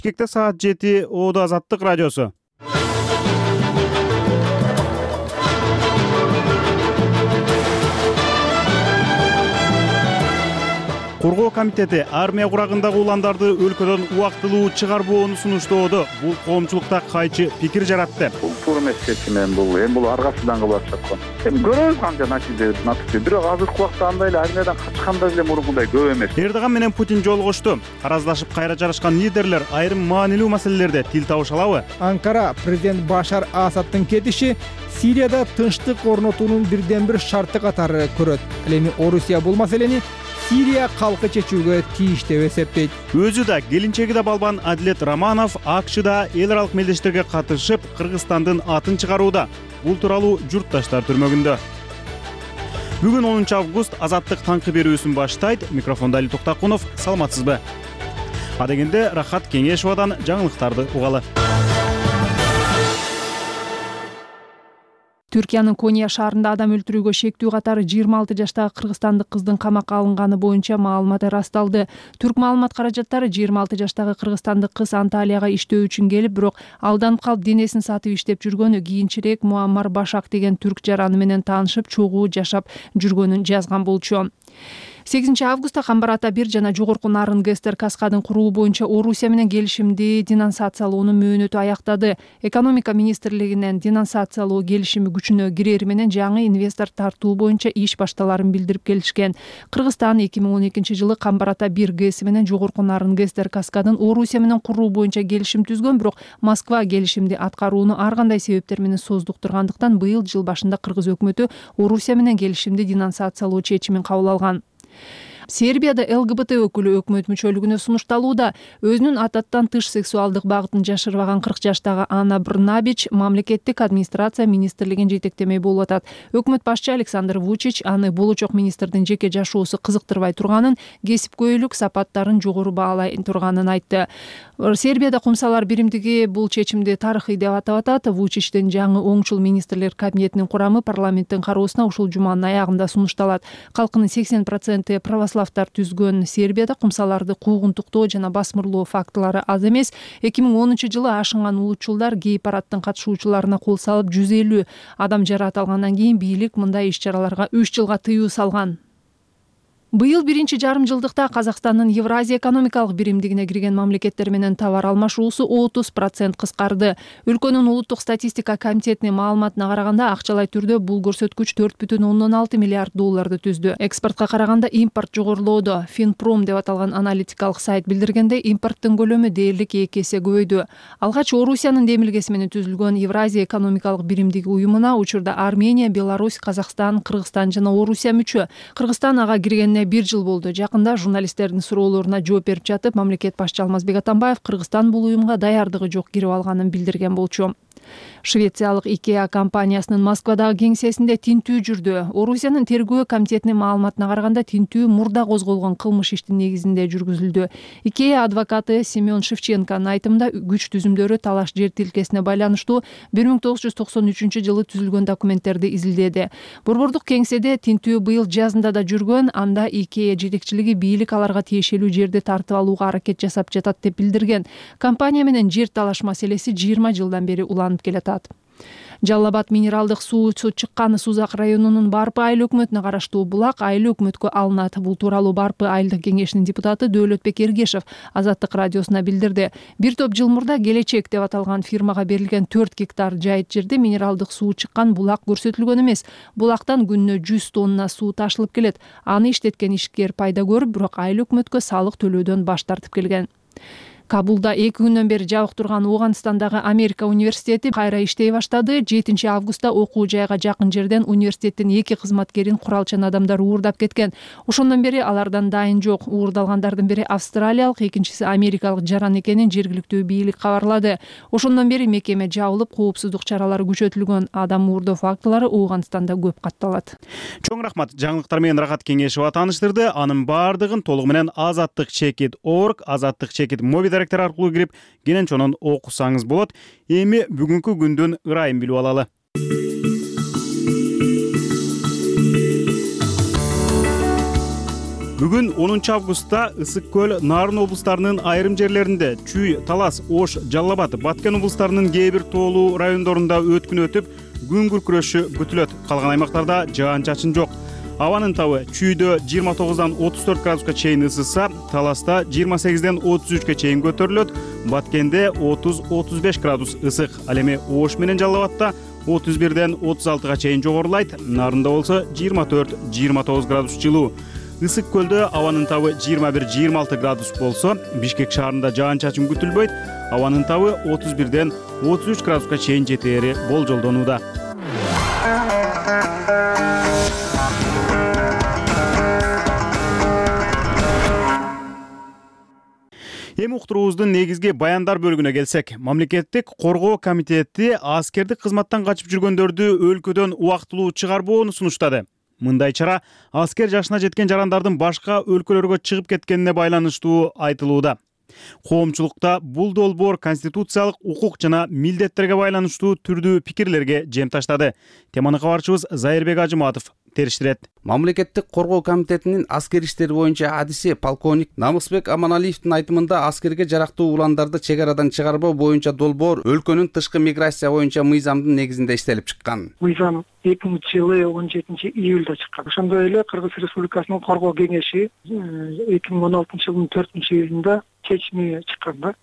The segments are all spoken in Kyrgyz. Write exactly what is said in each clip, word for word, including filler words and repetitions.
Бишкекте саат жети, Оодо Азаттык радиосу. Коргоо комитети армия курагындагы уландарды өлкөдөн убактылуу чыгарбоону сунуштоодо. Бул коомчулукта кайчы пикир жаратты. Бул туура эмес чечим, эми бул эми бул аргасыздан кылып жаткан. Эми көрөбүз канча натыйжа натыкты. Бирок азыркы убакта андай эле армиядан качканда эле мурункудай көп эмес. Эрдоган менен Путин жолугушту. Араздашып кайра жарышкан лидерлер айрым маанилүү маселелерде тил табыша алабы? Анкара президент Башар Асадтын кетиши Сирияда тынчтык орнотуунун бирден бир шарты катары көрөт. Ал эми Орусия бул маселени Сирия калкы чечүүгө тийиш деп эсептейт. Өзү да келинчеги да балбан Адилет Романов АКШда эл аралык мелдештерге катышып, Кыргызстандын атын чыгарууда. Бул тууралуу журтташтар түрмөгүндө. Бүгүн онунчу август Азаттык таңкы берүүсүн баштайт. Микрофондо Али Токтакунов. Саламатсызбы? Адегенде Рахат Кеңешовадан жаңылыктарды угалы. Түркиянын Кония шаарында адам өлтүрүүгө шектүү катары жыйырма алты жаштагы кыргызстандык кыздын камакка алынганы боюнча маалымат ырасталды. Түрк маалымат каражаттары жыйырма алты жаштагы кыргызстандык кыз Анталияга иштөө үчүн келип, бирок алданып калып денесин сатып иштеп жүргөнү, кийинчерээк Муаммар Башак деген түрк жараны менен таанышып, чогуу жашап жүргөнүн жазган болчу. сегизинчи августта Камбар Ата бир жана Жогорку Нарын ГСТР Каскадын куруу боюнча Орусия менен келишимди денонсациялоонун мөөнөтү аяктады. Экономика министрлигинен денонсациялоо келишими күчүнө кирери менен жаңы инвестор тартуу боюнча иш башталарын билдирип келишкен. Кыргызстан эки миң он экинчи жылы Камбар Ата бир ГС менен Жогорку Нарын ГСТР Каскадын Орусия менен куруу боюнча келишим түзгөн, бирок Москва келишимди аткарууну ар кандай себептер менен создуктургандыктан быйыл жыл башында кыргыз өкмөтү Орусия менен келишимди денонсациялоо чечимин кабыл алган. Сербияда ЛГБТ өкүлү өкмөт мүчөлүгүнө сунушталууда. Өзүнүн ататтан тыш сексуалдык багытын жашырбаган кырк жаштагы Ана Брнабич мамлекеттик администрация министрлигин жетектемей болуп атат. Өкмөт башчы Александр Вучич аны болочок министрдин жеке жашоосу кызыктырбай турганын, кесипкөйлүк сапаттарын жогору баалай турганын айтты. Сербияда кумсалар биримдиги бул чечимди тарыхый деп атап атат. Вучичтин жаңы оңчул министрлер кабинетинин курамы парламенттин кароосуна ушул жуманын аягында сунушталат. Калкынын сексен проценти православтар түзгөн Сербияда кумсаларды куугунтуктоо жана басмырлоо фактылары аз эмес. эки миң онунчу жылы ашынган улутчулдар гей парадтын катышуучуларына кол салып жүз элүү адам жараат алгандан кийин бийлик мындай иш-чараларга үч жылга тыюу салган. Быйыл биринчи жарым жылдыкта Казакстандын Евразия экономикалык биримдигине кирген мамлекеттер менен товар алмашуусу отуз процент кыскарды. Өлкөнүн улуттук статистика комитетинин маалыматына караганда акчалай түрдө бул көрсөткүч төрт бүтүн ондон алты миллиард долларды түздү. Экспортко караганда импорт жогорулоодо. Финпром деп аталган аналитикалык сайт билдиргендей, импорттун көлөмү дээрлик эки эсе көбөйдү. Алгач Орусиянын демилгеси менен түзүлгөн Евразия экономикалык биримдиги уюмуна учурда Армения, Беларусь, Казакстан, Кыргызстан жана Орусия мүчө. Кыргызстан ага киргенине бир жыл болду. Жакында журналисттердин суроолоруна жооп берип жатып, мамлекет башчы Алмазбек Атамбаев Кыргызстан бул уюмга даярдыгы жок кирип алганын билдирген болчу. Швециялык IKEA компаниясынын Москвадагы кеңсесинде тинтүү жүрдү. Орусиянын тергөө комитетинин маалыматына караганда тинтүү мурда козголгон кылмыш иштин негизинде жүргүзүлдү. IKEA адвокаты Семен Шевченконун айтымында, күч түзүмдөрү талаш жер тилкесине байланыштуу бир миң тогуз жүз токсон үчүнчү жылы түзүлгөн документтерди изилдеди. Борбордук кеңседе тинтүү быйыл жазында да жүргөн, анда IKEA жетекчилиги бийлик аларга тиешелүү жерди тартып алууга аракет жасап жатат деп билдирген. Компания менен жер талаш маселеси жыйырма жылдан бери уланып келатат. Жалал Абад минералдык суу чыккан Сузак районунун Барпы айыл өкмөтүнө караштуу булак айыл өкмөткө алынат. Бул тууралуу Барпы айылдык кеңешинин депутаты Дөөлөтбек Эргешев Азаттык радиосуна билдирди. Бир топ жыл мурда Келечек деп аталган фирмага берилген төрт гектар жайыт жерде минералдык суу чыккан булак көрсөтүлгөн эмес. Булактан күнүнө жүз тонна суу ташылып келет. Аны иштеткен ишкер пайда көрүп, бирок айыл өкмөткө салык төлөөдөн баш тартып келген. Кабулда эки күндөн бери жабык турган Ооганстандагы Америка университети кайра иштей баштады. жетинчи августта окуу жайга жакын жерден университеттин эки кызматкерин куралчан адамдар уурдап кеткен. Ошондон бери алардан дайын жок. Уурдалгандардын бири австралиялык, экинчиси америкалык жаран экенин жергиликтүү бийлик кабарлады. Ошондон бери мекеме жабылып, коопсуздук чаралары күчөтүлгөн. Адам уурдоо фактылары Ооганстанда көп катталат. Чоң рахмат. Жаңылыктар менен Рахат Кеңешова тааныштырды. Анын баардыгын толугу менен азаттык чекит точка орг, азаттык чекит моби аркылуу кирип кенен чонон окусаңыз болот. Эми бүгүнкү күндүн ырайын билип алалы. Бүгүн онунчу августта Ысык көл, Нарын облустарынын айрым жерлеринде, Чүй, Талас, Ош, Жалал Абад, Баткен облустарынын кээ бир тоолуу райондорунда өткүн өтүп, күн күркүрөшү күтүлөт. Калган аймактарда жаан-чачын жок. Абанын табы Чүйдө жыйырма тогуздан отуз төрт градуска чейин ысыса, Таласта жыйырма сегизден отуз үчкө чейин көтөрүлөт, Баткенде отуз отуз беш градус ысык. Ал эми Ош менен Жалал Абадта отуз бирден отуз алтыга чейин жогорулайт, Нарында болсо жыйырма төрт жыйырма тогуз градус жылуу. Ысык көлдө абанын табы жыйырма бир жыйырма алты градус болсо, Бишкек шаарында жаан-чачын күтүлбөйт, абанын табы отуз бирден отуз үч градуска чейин жетери болжолдонууда. Эми уктуруубуздун негизги баяндар бөлүгүнө келсек, Мамлекеттик коргоо комитети аскердик кызматтан качып жүргөндөрдү өлкөдөн убактылуу чыгарбоону сунуштады. Мындай чара аскер жашына жеткен жарандардын башка өлкөлөргө чыгып кеткенине байланыштуу айтылууда. Коомчулукта бул долбоор конституциялык укук жана милдеттерге байланыштуу түрдүү пикирлерге жем таштады. Теманы кабарчыбыз Зайырбек Ажыматов териштирет. Мамлекеттик коргоо комитетинин аскер иштери боюнча адиси полковник Намысбек Аманалиевдин айтымында аскерге жарактуу уландарды чек арадан чыгарбоо боюнча долбоор өлкөнүн тышкы миграция боюнча мыйзамдын негизинде иштелип чыккан. Мыйзам эки миңинчи жылы он жетинчи июлда чыккан. Ошондой эле Кыргыз Республикасынын коргоо кеңеши эки миң он алтынчы жылдын төртүнчү июлунда чечими чыккан да.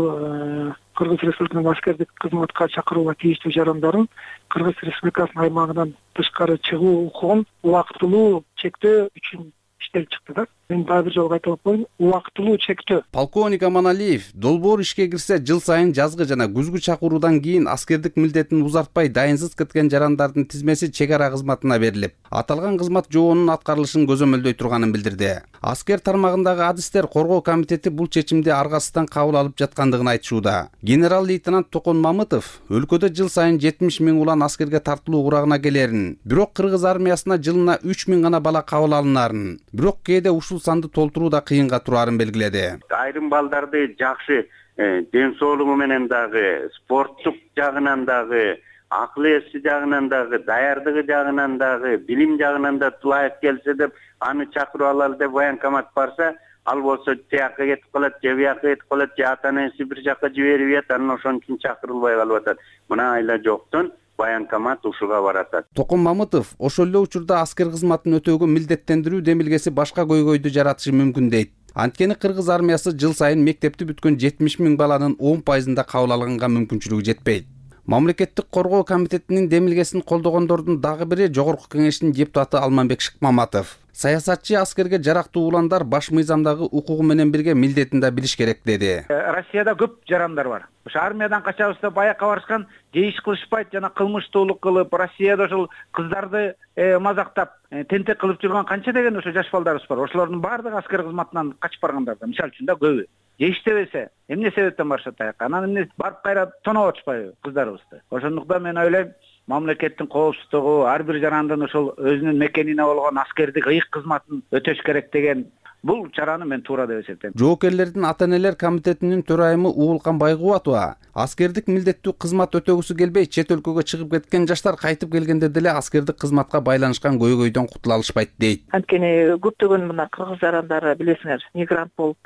Ушул Кыргыз Республикасынын аскердик кызматка чакырууга тийиштүү жарандардын Кыргыз Республикасынын аймагынан тышкары чыгуу укугун убактылуу чектөө үчүн иштелип чыкты да. Мен дагы бир жолу кайталап коеюн, убактылуу чектөө. Полковник Аманалиев долбоор ишке кирсе, жыл сайын жазгы жана күзгү чакыруудан кийин аскердик милдетин узартпай дайынсыз кеткен жарандардын тизмеси чек ара кызматына берилип, аталган кызмат жоонун аткарылышын көзөмөлдөй турганын билдирди. Аскер тармагындагы адистер коргоо комитети бул чечимди аргасыздан кабыл алып жаткандыгын айтышууда. Генерал-лейтенант Токон Мамытов өлкөдө жыл сайын жетимиш миң улан аскерге тартылуу курагына келерин, бирок Кыргыз армиясына жылына үч миң гана бала кабыл алынарын, бирок кээде ушул санды толтуруу да кыйынга турарын белгиледи. Айрым балдарды жакшы ден соолугу менен дагы, спорттук жагынан дагы, акыл эси жагынан дагы, даярдыгы жагынан дагы, билим жагынан да ылайык келсе деп аны чакырып алалы деп военкомат барса, ал болсо тияка кетип калат, же бияка кетип калат, же ата энеси бир жака жиберип ийет, анан ошон үчүн чакырылбай калып атат. Мына айла жоктон военкомат ушуга баратат. Токон Мамытов ошол эле учурда аскер кызматын өтөөгө милдеттендирүү демилгеси башка көйгөйдү жаратышы мүмкүн дейт. Анткени Кыргыз армиясы жыл сайын мектепти бүткөн жетимиш миң баланын он пайызында кабыл алганга мүмкүнчүлүгү жетпейт. Мамлекеттик коргоо комитетинин демилгесин колдогондордун дагы бири Жогорку кеңештин депутаты Алманбек Шыкмаматов. Саясатчы аскерге жарактуу уландар баш мыйзамдагы укугу менен бирге милдетин да билиш керек деди. Россияда көп жарандар бар. Ошо армиядан качабыз деп аякка барышкан, же иш кылышпайт жана кылмыштуулук кылып, Россияда ошол кыздарды мазактап, тентек кылып жүргөн канча деген ошо жаш балдарыбыз бар. Ошолордун баардыгы аскер кызматынан качып баргандар да, мисалы үчүн да көбү. Же иштебесе, эмне себептен барышат аякка? Анан эмне барып кайра тоноп атышпайбы кыздарыбызды? Ошондуктан мен ойлойм, мамлекеттин коопсуздугу, ар бир жарандын ошол өзүнүн мекенине болгон аскердик ыйык кызматын өтөш керек деген бул чараны мен туура деп эсептейм. Жоокерлердин ата-энелер комитетинин төрайымы Уулкан Байгубатова аскердик милдеттүү кызмат өтөгүсү келбей чет өлкөгө чыгып кеткен жаштар кайтып келгенде деле аскердик кызматка байланышкан көйгөйдөн кутула алышпайт дейт. Анткени көптөгөн мына кыргыз жарандары билесиңер, мигрант болуп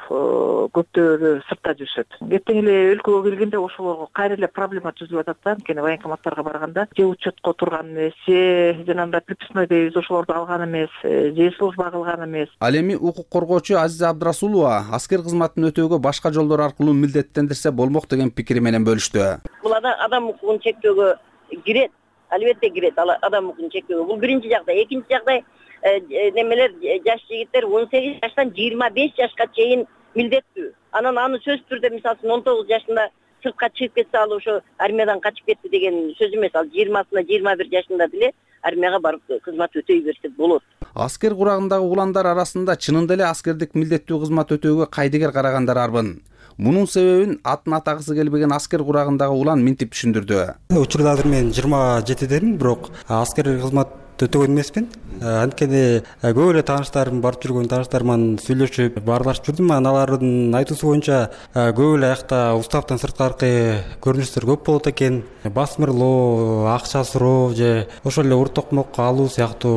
көптөрү сыртта жүрүшөт. Эртең эле өлкөгө келгенде ошолорго кайра эле проблема түзүлүп атат да. Анткени военкоматтарга барганда же учетко турган эмес, же жанагындай приписной дейбиз, ошолорду алган эмес, же служба кылган эмес. Ал эми укук коргоочу Азиза Абдрасулова аскер кызматын өтөөгө башка жолдор аркылуу милдеттендирсе болмок деген пикири менен бөлүштү. Бул адам укугун чектөөгө кирет, албетте кирет, адам укугун чектөөгө. Бул биринчи жагдай. Экинчи жагдай, немелер жаш жигиттер он сегиз жаштан жыйырма беш жашка чейин милдеттүү. Анан аны сөзсүз түрдө мисалы он тогуз жашында сыртка чыгып кетсе, ал ошо армиядан качып кетти деген сөз эмес. Ал жыйырмасында жыйырма бир жашында деле армияга барып кызмат өтөй берсе болот. Аскер курагындагы уландар арасында чынында эле аскердик милдеттүү кызмат өтөөгө кайдыгер карагандар арбын. Мунун себебин атын атагысы келбеген аскер курагындагы улан минтип түшүндүрдү. Учурда азыр мен жыйырма жетидемин, бирок аскер кызмат өтөгөн эмесмин. Анткени көп эле тааныштарым, барып жүргөн тааныштарым менен сүйлөшүп, баарлашып жүрдүм. Алардын айтуусу боюнча көп эле аякта уставтан сырткаркы көрүнүштөр көп болот экен. Басмырлоо, акча суроо же ошол эле ур токмок алуу сыяктуу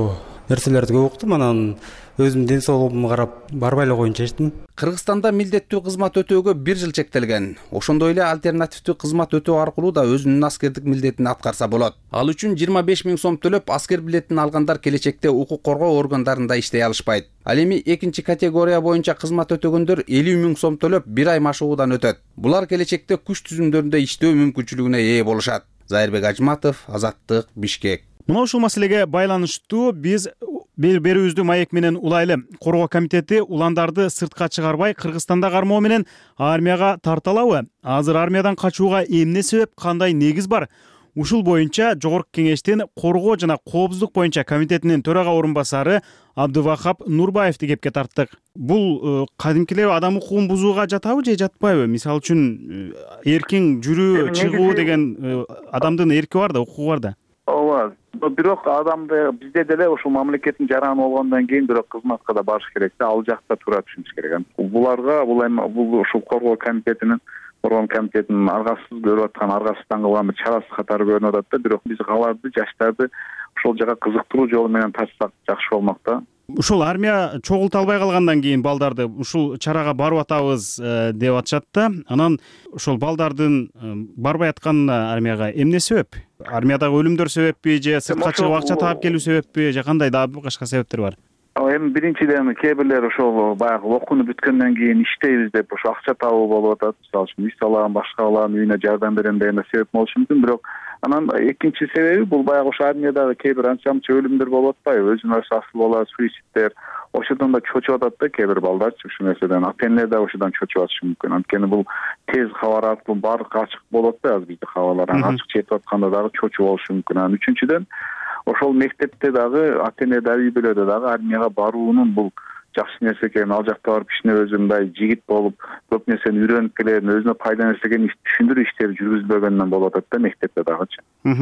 нерселерди көп уктум, анан өзүмдүн ден соолугума карап барбай эле коеюн чечтим. Кыргызстанда милдеттүү кызмат өтөөгө бир жыл чектелген. Ошондой эле альтернативдүү кызмат өтөө аркылуу да өзүнүн аскердик милдетин аткарса болот. Ал үчүн жыйырма беш миң сом төлөп аскер билетин алгандар келечекте укук коргоо органдарында иштей алышпайт. Ал эми экинчи категория боюнча кызмат өтөгөндөр элүү миң сом төлөп бир ай машыгуудан өтөт. Булар келечекте күч түзүмдөрүндө иштөө мүмкүнчүлүгүнө ээ болушат. Зайырбек Ажматов, Азаттык, Бишкек. Мына ушул маселеге байланыштуу биз берүүбүздү маек менен улайлы. Коргоо комитети уландарды сыртка чыгарбай Кыргызстанда кармоо менен армияга тарталабы? Азыр армиядан качууга эмне себеп, кандай негиз бар? Ушул боюнча Жогорку Кеңештин коргоо жана коопсуздук боюнча комитетинин төрага орун басары Абдывахап Нурбаевди кепке тарттык. Бул кадимки эле адам укугун бузууга жатабы же жатпайбы? Мисалы үчүн эркин жүрүү, чыгуу деген адамдын эрки бар да, укугу бар да. Ооба, бирок адамды бизде деле ушул мамлекеттин жараны болгондон кийин бирок кызматка да барыш керек да, ал жакта туура түшүнүш керек. Буларга бул эми бул ушул коргоо комитетинин коргоо комитетинин аргасыз көрүп аткан, аргасыздан кылган бир чарасы катары көрүнүп атат да, бирок биз аларды, жаштарды ошол жака кызыктыруу жолу менен тартсак жакшы болмок да. Ушул армия чогулта албай калгандан кийин балдарды ушул чарага барып атабыз деп атышат да. Анан ошол балдардын барбай атканына армияга эмне себеп? Армиядагы өлүмдөр себеппи же сыртка чыгып акча таап келүү себеппи же кандай дагы башка себептер бар? Эми биринчиден кээ бирлер ошол баягы окууну бүткөндөн кийин иштейбиз деп ошо акча табуу болуп атат. Мисалы үчүн үй салам, башкаларым үйүнө жардам берем деген себеп болушу мүмкүн. Бирок анан экинчи себеби бул баягы ошо армиядагы кээ бир анча-мынча өлүмдөр болуп атпайбы? Өзүнө өзү асыл болот, суицидтер. Ошодон да чочуп атат да кээ бир балдарчы ушул нерседен. Ата-энелер да ошодон чочуп атышы мүмкүн. Анткени бул тез кабар аркылуу баардык ачык болот да, азыр бизде кабарлар. Ачык чечип атканда дагы чочуп болушу мүмкүн. Анан үчүнчүдөн ошол мектепте дагы ата-эне да үй бүлөдө дагы армияга баруунун бул жакшы нерсе экенин, ал жакта барып кичине өзү мындай жигит болуп көп нерсени үйрөнүп келем, өзүнө пайда нерсе экенин түшүндүрүү иштери жүргүзүлбөгөндөн болуп атат да мектепте дагычы.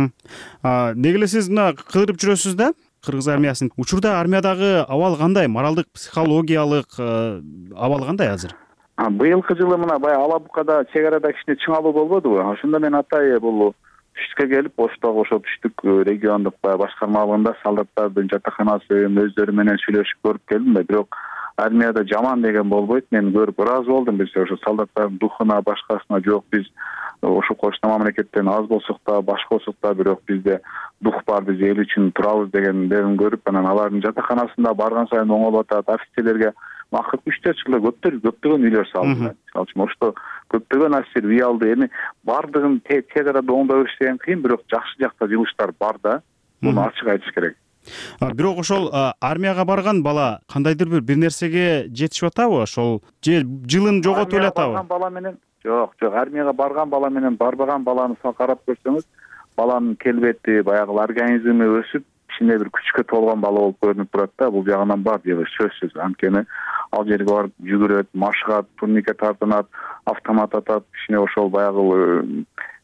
Деги эле сиз мына кыдырып жүрөсүз да кыргыз армиясын. Учурда армиядагы абал кандай? Моралдык, психологиялык абал кандай азыр? Быйылкы жылы мына баягы Алабукада чек арада кичине чыңалуу болбодубу? Ошондо мен атайы бул түштүккө келип, Оштогу ошо түштүк региондук башкарма алганда солдаттардын жатаканасын өздөрү менен сүйлөшүп көрүп келдим да, бирок армияда жаман деген болбойт. Мен көрүп ыраазы болдум. Биз ошо солдаттардын духуна, башкасына жок, биз ошол кошуна мамлекеттен аз болсок да, башка болсок да, бирок бизде дух бар, биз эл үчүн турабыз дегендерин көрүп, анан алардын жатаканасында барган сайын оңолуп атат. Офицерлерге акыркы үч төрт жылда көптөр көптөгөн үйлөр салды. Мисалы үчүн ошто көптөгөн офицер үй алды. Эми бардыгын тез арада оңдой бериш деген кыйын, бирок жакшы жакта жылыштар бар да. Муну ачык айтыш керек. Бирок ошол армияга барган бала кандайдыр бир бир нерсеге жетишип атабы? Ошол же жылын жоготуп эле атабы? Барган бала менен жок, жок, армияга барган бала менен барбаган баланы карап көрсөңүз, баланын келбети, баягы организми өсүп, кичине бир күчкө толгон бала болуп көрүнүп турат да. Бул жагынан бар деп сөзсүз. Анткени ал жерге барып жүгүрөт, машыгат, турнике тартынат, автомат атат, кичине ошол баягы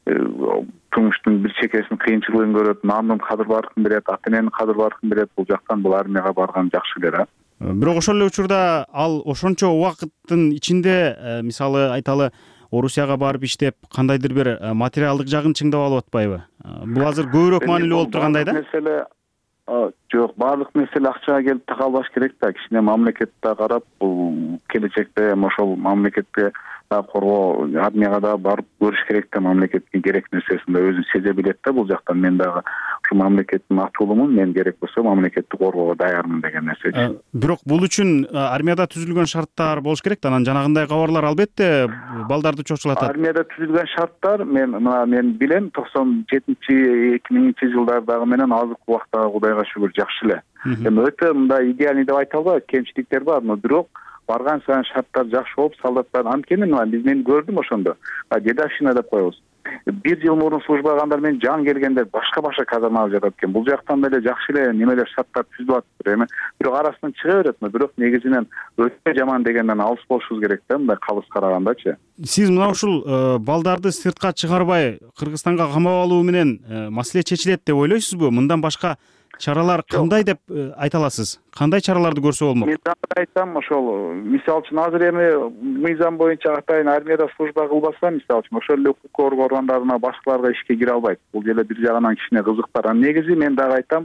турмуштун бир чекесин кыйынчылыгын көрөт, наамдын кадыр баркын берет, ата-эненин кадыр баркын берет. Бул жактан бул армияга барган жакшы эле да. Бирок ошол эле учурда ал ошончо убакыттын ичинде, мисалы айталы, Орусияга барып иштеп, кандайдыр бир материалдык жагын чыңдап алып атпайбы? Бул азыр көбүрөөк маанилүү болуп тургандай да? Маселе жок, баардык нерсе акчага келип такалбаш керек да. Кичине мамлекетте карап, бул келечекте ошол мамлекетке коргоо армияга да барып көрүш керек да, мамлекеттин керек нерсесин да өзү сезе билет да. Бул жактан мен дагы ушул мамлекеттин атуулумун, мен керек болсо мамлекетти коргоого даярмын деген нерсе. Бирок бул үчүн армияда түзүлгөн шарттар болуш керек да. Анан жанагындай кабарлар албетте балдарды чочулатат. Армияда түзүлгөн шарттар мен мына мен билем токсон жетинчи эки миңинчи жылдардагы менен азыркы убактагы Кудайга шүгүр жакшы эле. Эми өтө мындай идеальный деп айта албайм, кемчиликтер бар, бирок барган сайын шарттар жакшы болуп, солдаттар анткени мына биз мен көрдүм ошондо. Дедовщина деп коебуз. Бир жыл мурун службагандар менен жан келгендер башка-башка казармага жатат экен. Бул жактан деле жакшы эле немелер шарттар түзүлүп атыптыр. Эми бирок арасынан чыга берет, бирок негизинен өтө жаман дегенден алыс болушубуз керек да, мындай калыс карагандачы. Сиз мына ушул балдарды сыртка чыгарбай Кыргызстанга камап алуу менен маселе чечилет деп ойлойсузбу? Мындан башка чаралар кандай деп айта аласыз? Кандай чараларды көрсө болмок? Мен дагы айтсам, ошол мисалы үчүн азыр эми мыйзам боюнча атайын армияда служба кылбаса, мисалы үчүн ошол эле укук коргоо органдарына башкаларга ишке кире албайт. Бул деле бир жагынан кичине кызык бар. Негизи мен дагы айтам,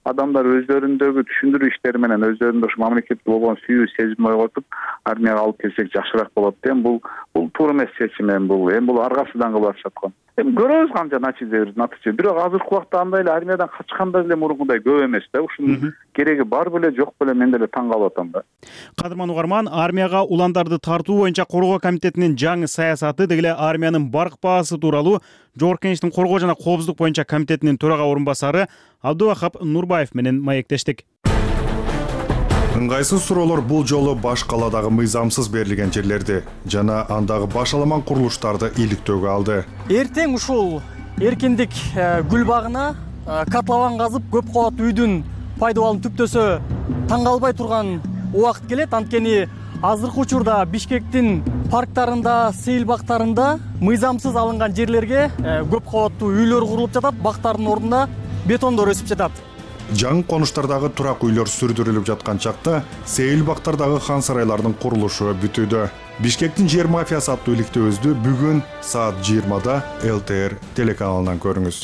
адамдар өздөрүндөгү түшүндүрүү иштери менен өздөрүндө ушу мамлекетке болгон сүйүү сезим ойготуп армияга алып келсек жакшыраак болот да. Эми бул бул туура эмес чечим. Эми бул эми бул аргасыздан кылып атышаткан. Эми көрөбүз канча натыйжа натыйжа. Бирок азыркы убакта андай эле армиядан качкандар деле мурункудай көп эмес да. Ушунун кереги бар беле жок беле мен деле таң калып атам да. Кадырман угарман, армияга уландарды тартуу боюнча коргоо комитетинин жаңы саясаты деги армиянын барк баасы тууралуу Жогорку Кеңештин коргоо жана коопсуздук боюнча комитетинин төрага орун басары Абдувахап Нурбаев менен маектештик. Ыңгайсыз суроолор бул жолу баш калаадагы мыйзамсыз берилген жерлерди жана андагы башаламан курулуштарды иликтөөгө алды. Эртең ушул эркиндик гүл багына котлован казып көп кабаттуу үйдүн пайдалануу түптөсө таң калбай турган убакыт келет. Анткени азыркы учурда Бишкектин парктарында, сейил бактарында мыйзамсыз алынган жерлерге көп кабаттуу үйлөр курулуп жатат, бактардын ордуна бетондор өсүп жатат. Жаңы конуштардагы турак үйлөр сүрдүрүлүп жаткан чакта сейил бактардагы хан сарайлардын курулушу бүтүүдө. Бишкектин жер мафиясы аттуу иликтөөбүздү бүгүн саат жыйырмада эл тэ эр телеканалынан көрүңүз.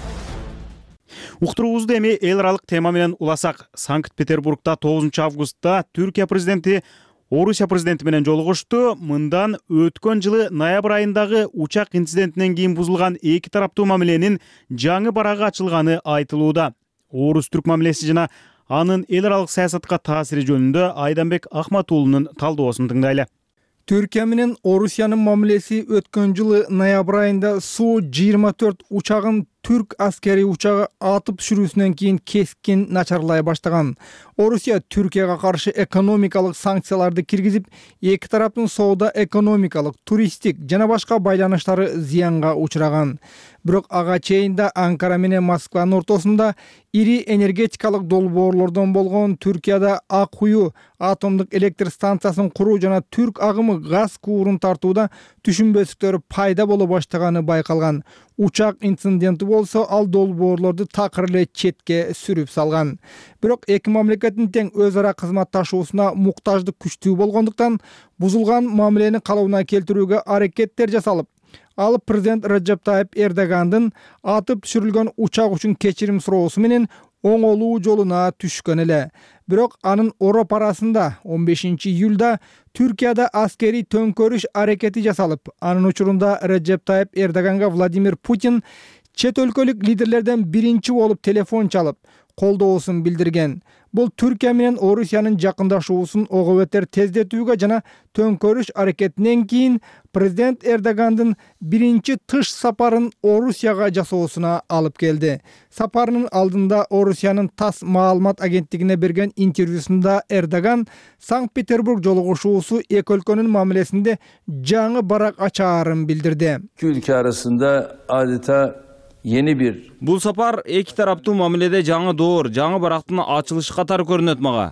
Уктуруубузду эми эл аралык тема менен уласак. Санкт-Петербургда тогузунчу августта Түркия президенти Орусия президенти менен жолугушту. Мындан өткөн жылы ноябрь айындагы учак инцидентинен кийин бузулган эки тараптуу мамиленин жаңы барагы ачылганы айтылууда. Орус-түрк мамилеси жана анын эл аралык саясатка таасири жөнүндө Айданбек Ахматуулунун талдоосун тыңдайлы. Түркия менен Орусиянын мамилеси өткөн жылы ноябрь айында Су жыйырма төрт учагын түрк аскери учагы атып түшүрүүсүнөн кийин кескин начарлай баштаган. Орусия Түркияга каршы экономикалык санкцияларды киргизип, эки тараптын соода экономикалык, туристтик жана башка байланыштары зыянга учураган. Бирок ага чейин да Анкара менен Москванын ортосунда ири энергетикалык долбоорлордон болгон Түркияда Ак Уюу атомдук электр станциясын куруу жана түрк агымы газ куурун тартууда түшүнбөстүктөр пайда боло баштаганы байкалган. Учак инциденти болсо ал долбоорлорду такыр эле четке сүрүп салган. Бирок эки мамлекеттин тең өз ара кызматташуусуна муктаждык күчтүү болгондуктан бузулган мамилени калыбына келтирүүгө аракеттер жасалып, ал президент Реджеп Тайип Эрдогандын атып түшүрүлгөн учак үчүн кечирим суроосу менен оңолуу жолуна түшкөн эле. Бирок анын ороп арасында он бешинчи июлда Түркияда аскери төңкөрүш аракети жасалып, анын учурунда Реджеп Тайип Эрдоганга Владимир Путин чет өлкөлүк лидерлерден биринчи болуп телефон чалып, колдоосун билдирген. Бул Түркия менен Орусиянын жакындашуусун ого бетер тездетүүгө жана төңкөрүш аракетинен кийин президент Эрдогандын биринчи тыш сапарын Орусияга жасоосуна алып келди. Сапарынын алдында Орусиянын ТАСС маалымат агенттигине берген интервьюсунда Эрдоган Санкт-Петербург жолугушуусу эки өлкөнүн мамилесинде жаңы барак ачаарын билдирди. Ülke arasında adeta yeni bir. Бул сапар эки тараптуу мамиледе жаңы доор, жаңы барактын ачылышы катары көрүнөт мага.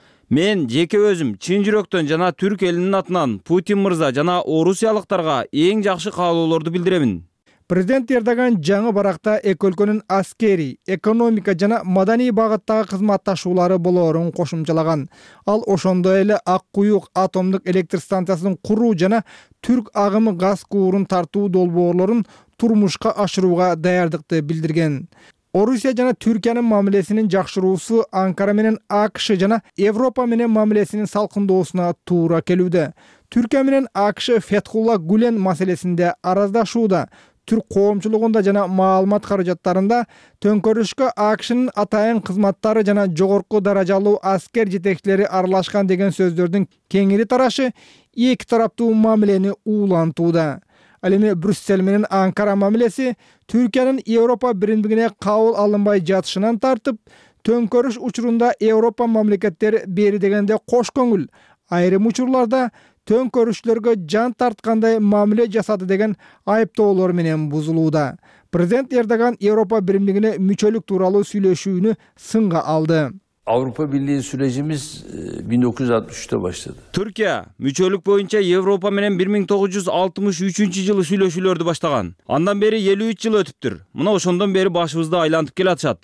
Мен жеке өзүм чын жүрөктөн жана түрк элинин атынан Путин мырза жана орусиялыктарга эң жакшы каалоолорду билдиремин. Президент Эрдоган жаңы баракта эки өлкөнүн аскери, экономика жана маданий багыттагы кызматташуулары болоорун кошумчалаган. Ал ошондой эле Ак Уюу атомдук электр станциясын куруу жана түрк агымы газ куурун тартуу долбоорлорун турмушка ашырууга даярдыкты билдирген. Орусия жана Түркиянын мамилесинин жакшыруусу Анкара менен АКШ жана Европа менен мамилесинин салкындоосуна туура келүүдө. Түркия менен АКШ Фетхулла Гулен маселесинде араздашууда. Түрк коомчулугунда жана маалымат каражаттарында төңкөрүшкө АКШнын атайын кызматтары жана жогорку даражалуу аскер жетекчилери аралашкан деген сөздөрдүн кеңири тарашы эки тараптуу мамилени уулантууда. Ал эми Брюссель менен Анкара мамилеси Түркиянын Европа биримдигине кабыл алынбай жатышынан тартып, төңкөрүш учурунда Европа мамлекеттери бери дегенде кош көңүл, айрым учурларда төңкөрүшчүлөргө жан тарткандай мамиле жасады деген айыптоолор менен бузулууда. Президент Эрдоган Европа биримдигине мүчөлүк тууралуу сүйлөшүүнү сынга алды. Avrupa Birliği sürecimiz bin dokuz yüz altmış üçte başladı. Türkiye müçölük boyunca Европа менен бир миң тогуз жүз алтымыш үчүнчү жылы сүйлөшүүлөрдү баштаган. Андан бери элүү үч жыл өтүптүр. Мына ошондон бери башыбызды айлантып келатышат.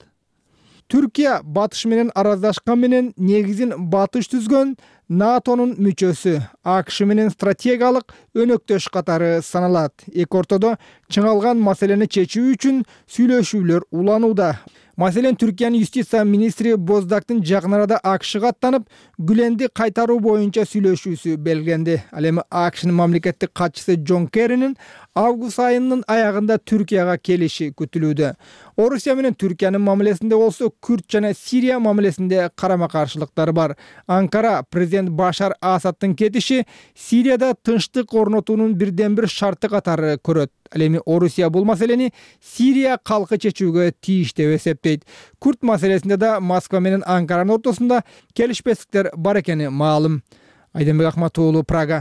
Түркия батыш менен араздашкан менен негизин батыш түзгөн НАТОнун мүчөсү, АКШ менен стратегиялык өнөктөш катары саналат. Эки ортодо чыңалган маселени чечүү үчүн сүйлөшүүлөр уланууда. Маселен Түркиянын юстиция министри Боздактын жакын арада АКШга аттанып, Гүленди кайтаруу боюнча сүйлөшүүсү белгиленди. Ал эми АКШнын мамлекеттик катчысы Джон Керринин август айынын аягында Түркияга келиши күтүлүүдө. Орусия менен Түркиянын мамилесинде болсо Күрд жана Сирия мамилесинде карама-каршылыктар бар. Анкара президент Башар Асадтын кетиши Сирияда тынчтык орнотуунун бирден бир шарты катары көрөт. Ал эми Орусия бул маселени Сирия калкы чечүүгө тийиш деп эсептейт. Күрд маселесинде да Москва менен Анкаранын ортосунда келишпестиктер бар экени маалым. Айденбек Ахматуулу, Прага.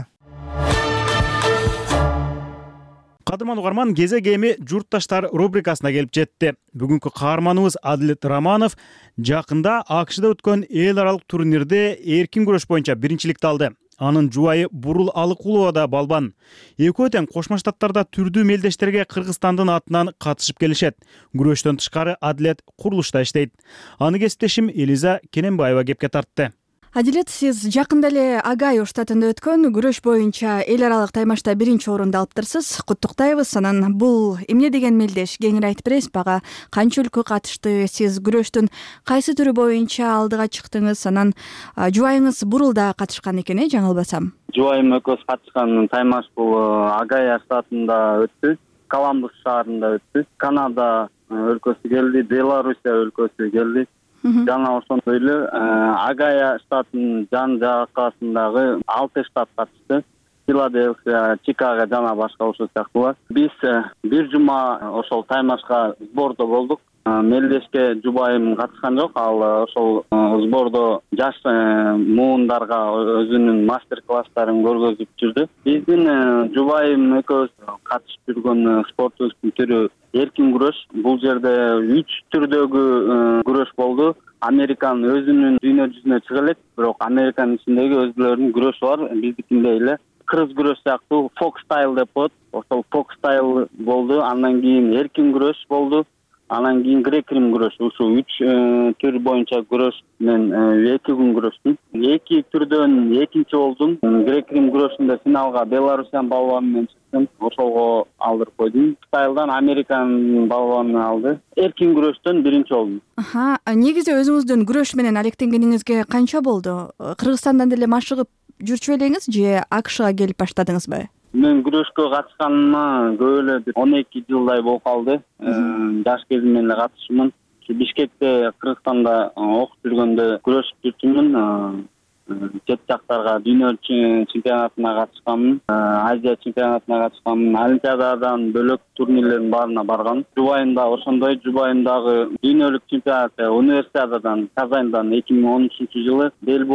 Кадырман угарман, кезек эми журтташтар рубрикасына келип жетти. Бүгүнкү каарманыбыз Адилет Раманов жакында АКШда өткөн эл аралык турнирде эркин күрөш боюнча биринчиликти алды. Анын жубайы Бурул Алыкулова да балбан. Экөө тең Кошмо Штаттарда түрдүү мелдештерге Кыргызстандын атынан катышып келишет. Күрөштөн тышкары Адилет курулушта иштейт. Аны кесиптешим Элиза Кененбаева кепке тартты. Адилет, сиз жакында эле Огайо штатында өткөн күрөш боюнча эл аралык таймашта биринчи орунду алыптырсыз. Куттуктайбыз. Анан бул эмне деген мелдеш? Кеңири айтып бересиз бага? Канча өлкө катышты? Сиз күрөштүн кайсы түрү боюнча алдыга чыктыңыз? Анан жубайыңыз Бурул да катышкан экен, э, жаңылбасам. Жубайым экөөбүз катышкан таймаш бул Огайо штатында өттү. Коламбус шаарында өттү. Канада өлкөсү келди, Белоруссия өлкөсү келди. Жана ошондой эле Огайо штатынын жан жакасындагы алты штат катышты. Филадельфия, Чикаго жана башка ошол сыяктуулар. Биз бир жума ошол таймашка сбордо болдук. Мелдешке жубайым катышкан жок. Ал ошол сбордо жаш муундарга өзүнүн мастер-класстарын көргөзүп жүрдү. Биздин жубайым экөөбүз катышып жүргөн спортубуздун түрү эркин күрөш. Бул жерде үч түрдөгү күрөш болду. Американын өзүнүн дүйнө жүзүнө чыга элек, бирок Американын ичиндеги өзүлөрүнүн күрөшү бар. Биздикиндей эле кыргыз күрөш сыяктуу фок стайл деп коет. Ошол фок стайл болду. Андан кийин эркин күрөш болду. Анан кийин грек-рим күрөш. Ушул үч түр боюнча күрөш мен эки күн күрөштүм. Эки түрдөн экинчи болдум. Грек-рим күрөшүндө финалга Белоруссиянын балбаны менен чыктым. Ошого алдырып койдум. Стайлдан Американын балбаны алды. Эркин күрөштөн биринчи болдум. Аха, негизи өзүңүздүн күрөш менен алектенгениңизге канча болду? Кыргызстандан деле машыгып жүрчү элеңиз же АКШга келип баштадыңызбы? Мен күрөшкө катышканыма көп эле он эки жылдай болуп калды. Жаш кезимден эле катышымын. Бишкекте, Кыргызстанда окуп жүргөндө күрөшүп жүрчүмүн. Чет жактарга дүйнө чемпионатына катышканмын, Азия чемпионатына катышканмын, Олимпиададан бөлөк турнирлердин баарына баргам. Жубайым да ошондой. Жубайым дагы дүйнөлүк чемпионат Универсиададан Казандан эки миң он үчүнчү жылы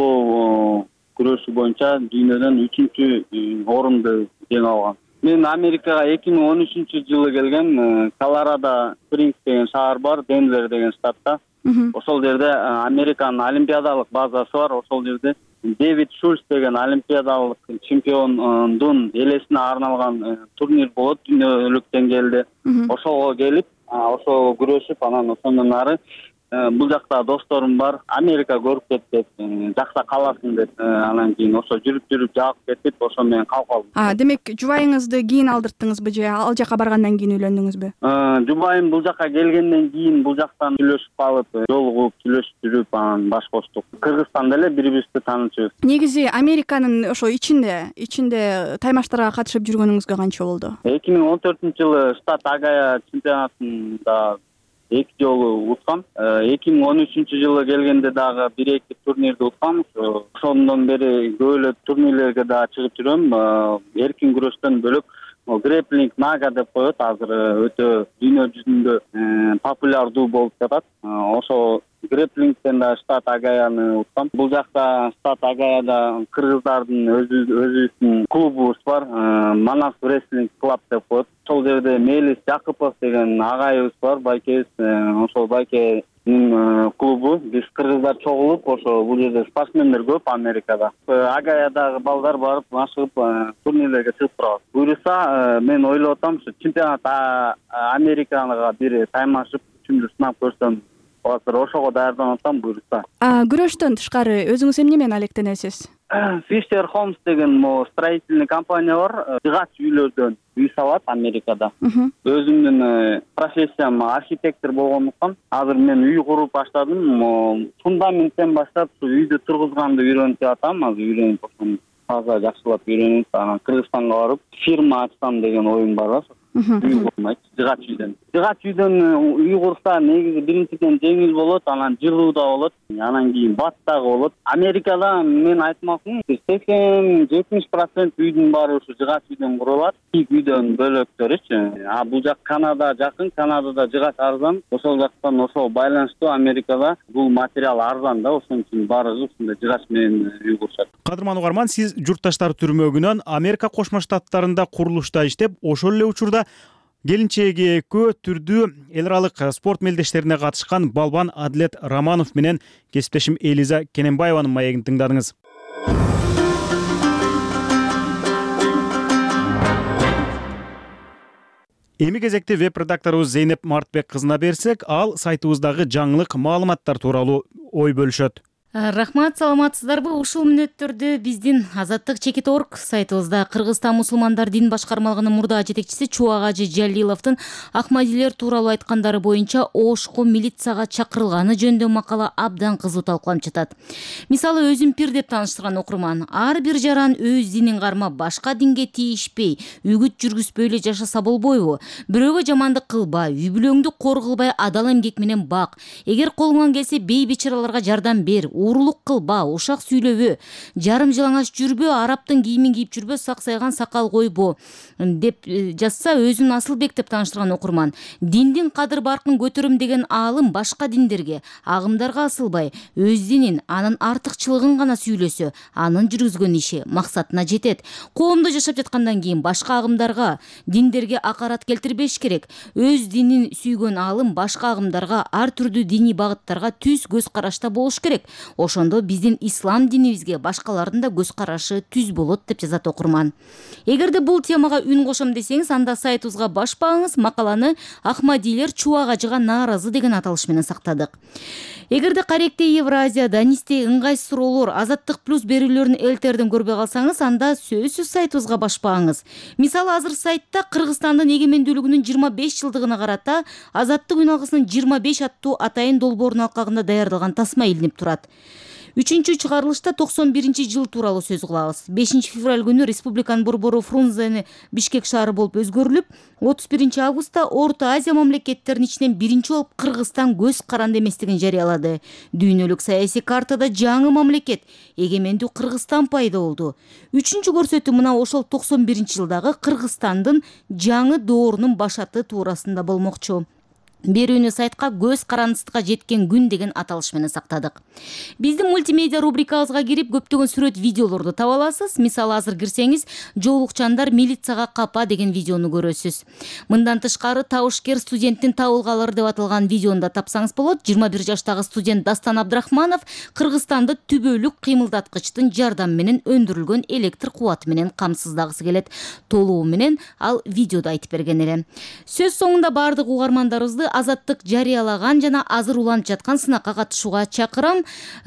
белбоо күрөшү боюнча дүйнөдөн үчүнчү орунду жеңип алгам. Мен Америкага эки миң он үчүнчү жылы келгем. Колорадо Спрингс деген шаар бар, Денвер деген штатта. Ошол жерде Американын олимпиадалык базасы бар. Ошол жерде Дэвид Шульц деген олимпиадалык чемпиондун элесине арналган турнир болот дүйнөлүк деңгээлде. Ошого келип, ошол күрөшүп, анан ошондон ары бул жакта досторум бар. Америка көрүп кетти, жакта каласың деп. Анан кийин ошо жүрүп-жүрүп жагып кетип, ошо менен калып калдым. А, демек, жубайыңызды кийин алдырттыңызбы же ал жака баргандан кийин үйлөндүңүзбү? Жубайым бул жака келгенден кийин бул жактан сүйлөшүп калып, жолугуп, сүйлөшүп жүрүп, анан баш коштук. Кыргызстанда эле бири-бирибизди таанычыбыз. Негизи Американын ошо ичинде, ичинде таймаштарга катышып жүргөнүңүзгө канча болду? эки миң он төртүнчү жылы штат Огайо чемпионатында эки жолу уткам. эки миң он үчүнчү жылы келгенде дагы бир эки турнирди уткам. Ошондон бери көп эле турнирлерге да чыгып жүрөм. Эркин күрөштөн бөлөк грэпплинг нага деп коет. Азыр өтө дүйнө жүзүндө популярдуу болуп жатат. Ошо грэпплингден да штат Огайону уткам. Бул жакта штат Огайода кыргыздардын өзүбүздүн клубубуз бар. Манас Wrestling Club деп коет. Ошол жерде Мелис Жакыпов деген агайыбыз бар, байкебиз. Ошол байкенин клубу. Биз кыргыздар чогулуп, ошо бул жерде спортсмендер көп Америкада. Огайодагы балдар барып, машыгып турнирлерге чыгып турат. Буюрса, мен ойлоп атам, ушу чемпионат Америкага бир таймашып, күчүмдү сынап көрсөм, азыр ошого даярданып атам буюрса. Күрөштөн тышкары өзүңүз эмне менен алектенесиз? Fisher Homes деген могу строительный компания бар. Жыгач үйлөрдөн үй салат Америкада. Өзүмдүн профессиям архитектор болгондуктан азыр мен үй куруп баштадым. Фундаменттен баштап үйдү тургузганды үйрөнүп атам. Азыр үйрөнүп атам. Таза жакшылап үйрөнүп, анан Кыргызстанга барып фирма ачсам деген оюм бар. Үй болмайт, жыгач үйдөн. Жыгач үйдөн үй курса негизи биринчиден жеңил болот, анан жылуу да болот, анан кийин бат дагы болот. Америкада мен айтмакмын, сексен жетимиш процент үйдүн баары ушу жыгач үйдөн курулат. Тик үйдөн бөлөктөрүчү. А бул жак Канада жакын, Канадада жыгач арзан. Ошол жактан ошол байланыштуу Америкада бул материал арзан да, ошон үчүн баарыбыз ушундай жыгач менен үй курушат. Кадырман угарман, сиз журтташтар түрмөгүнөн Америка Кошмо Штаттарында курулушта иштеп, ошол эле учурда келинчеги экөө түрдүү эл аралык спорт мелдештерине катышкан балбан Адлет Романов менен кесиптешим Элиза Кененбаеванын маегин тыңдадыңыз. Эми кезекте веб-редакторубуз Зейнеп Мартбек кызына берсек, ал сайтыбыздагы жаңылык маалыматтар тууралуу ой бөлүшөт. Рахмат, саламатсыздарбы? Ушул мүнөттөрдө биздин Азаттык чекит орг сайтыбызда Кыргызстан мусулмандар дин башкармалыгынын мурда жетекчиси Чубагажы Жалиловдун Ахмадилер тууралуу айткандары боюнча Ошко милицияга чакырылганы жөнүндө макала абдан кызуу талкууланып жатат. Мисалы, өзүн пир деп тааныштырган окурман ар бир жаран өз динин кармап башка динге тийишпей, үгүт жүргүзбөй эле жашаса болбойбу? Бирөөгө жамандык кылба, үй бүлөңдү кор кылбай адал эмгек менен бак. Эгер колуңан келсе бей бечараларга жардам бер. Уурулук кылба, ушак сүйлөбө, жарым жалаңаш жүрбө, араптын кийимин кийип жүрбө, саксайган сакал койбо деп жазса, өзүн Асылбек деп тааныштырган окурман. Диндин кадыр баркын көтөрөм деген аалым башка диндерге, агымдарга асылбай, өз динин, анын артыкчылыгын гана сүйлөсө, анын жүргүзгөн иши максатына жетет. Коомдо жашап жаткандан кийин башка агымдарга, диндерге акарат келтирбеш керек. Өз динин сүйгөн аалым башка агымдарга, ар түрдүү диний багыттарга түз көз карашта болуш керек. Ошондо биздин ислам динибизге башкалардын да көз карашы түз болот деп жазат окурман. Эгерде бул темага үн кошом десеңиз, анда сайтыбызга башпаңыз, макаланы Ахмадилер Чубагажыга нааразы деген аталыш менен сактадык. Эгерде Каректе Евразия, Данисте ыңгайсыз суроолор, Азаттык плюс берүүлөрүн элтерден көрбөй калсаңыз, анда сөзсүз сайтыбызга башпаңыз. Мисалы, азыр сайтта Кыргызстандын эгемендүүлүгүнүн жыйырма беш жылдыгына карата Азаттык үн алгысынын жыйырма беш аттуу атайын долбоорунун алкагында даярдалган тасма илинип турат. Үчүнчү чыгарылышта токсон биринчи жыл тууралуу сөз кылабыз. бешинчи февраль күнү республиканын борбору Фрунзени Бишкек шаары болуп өзгөрүлүп, отуз биринчи августта Орто Азия мамлекеттеринин ичинен биринчи болуп Кыргызстан көз каранды эместигин жарыялады. Дүйнөлүк саясий картада жаңы мамлекет, эгемендүү Кыргызстан пайда болду. Үчүнчү көрсөтүү мына ошол токсон биринчи жылдагы Кыргызстандын жаңы доорунун башаты туурасында болмокчу. Берүүнү сайтка көз карандысыкка жеткен күн деген аталыш менен сактадык. Биздин мультимедиа рубрикабызга кирип көптөгөн сүрөт видеолорду таба аласыз. Мисалы, азыр кирсеңиз, жоолукчандар милицияга капа деген видеону көрөсүз. Мындан тышкары табышкер студенттин табылгалары деп аталган видеону да тапсаңыз болот. жыйырма бир жаштагы студент Дастан Абдрахманов Кыргызстанды түбөлүк кыймылдаткычтын жардамы менен өндүрүлгөн электр кубаты менен камсыздагысы келет. Толугу менен ал видеодо айтып берген эле. Сөз соңунда бардык угармандарыбызды Азаттык жарыялаган жана азыр уланып жаткан сынакка катышууга чакырам.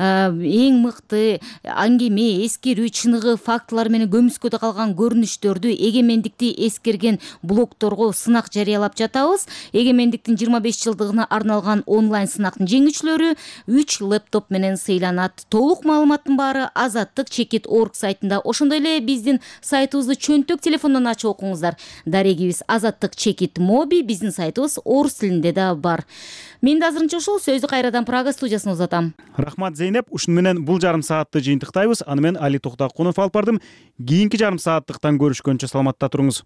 Эң мыкты аңгеме, эскерүү, чыныгы, фактылар менен көмүскөдө калган көрүнүштөрдү, эгемендикти эскерген блогторго сынак жарыялап жатабыз. Эгемендиктин жыйырма беш жылдыгына арналган онлайн сынактын жеңүүчүлөрү үч лэптоп менен сыйланат. Толук маалыматтын баары Азаттык чекит орг сайтында. Ошондой эле биздин сайтыбызды чөнтөк телефондон ачып окуңуздар. Дарегибиз Азаттык чекит моби, биздин сайтыбыз орус тилинде да бар. Мен да азырынча ушул сөздү кайрадан Прага студиясына узатам. Рахмат, Зейнеп. Ушун менен бул жарым саатты жыйынтыктайбыз. Аны мен Али Токтокунов алып бардым. Кийинки жарым сааттыктан көрүшкөнчө саламатта туруңуз.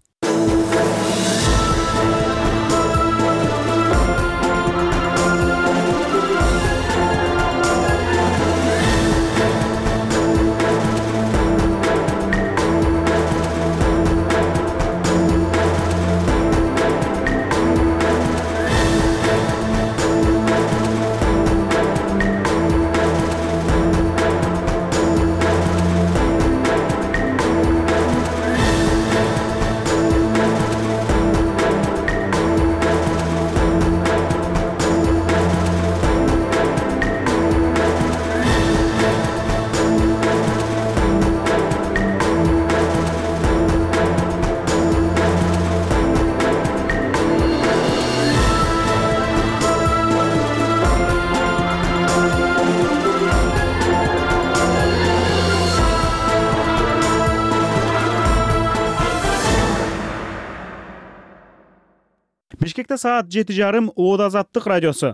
Бишкекте саат жети жарым Оод Азаттык радиосу.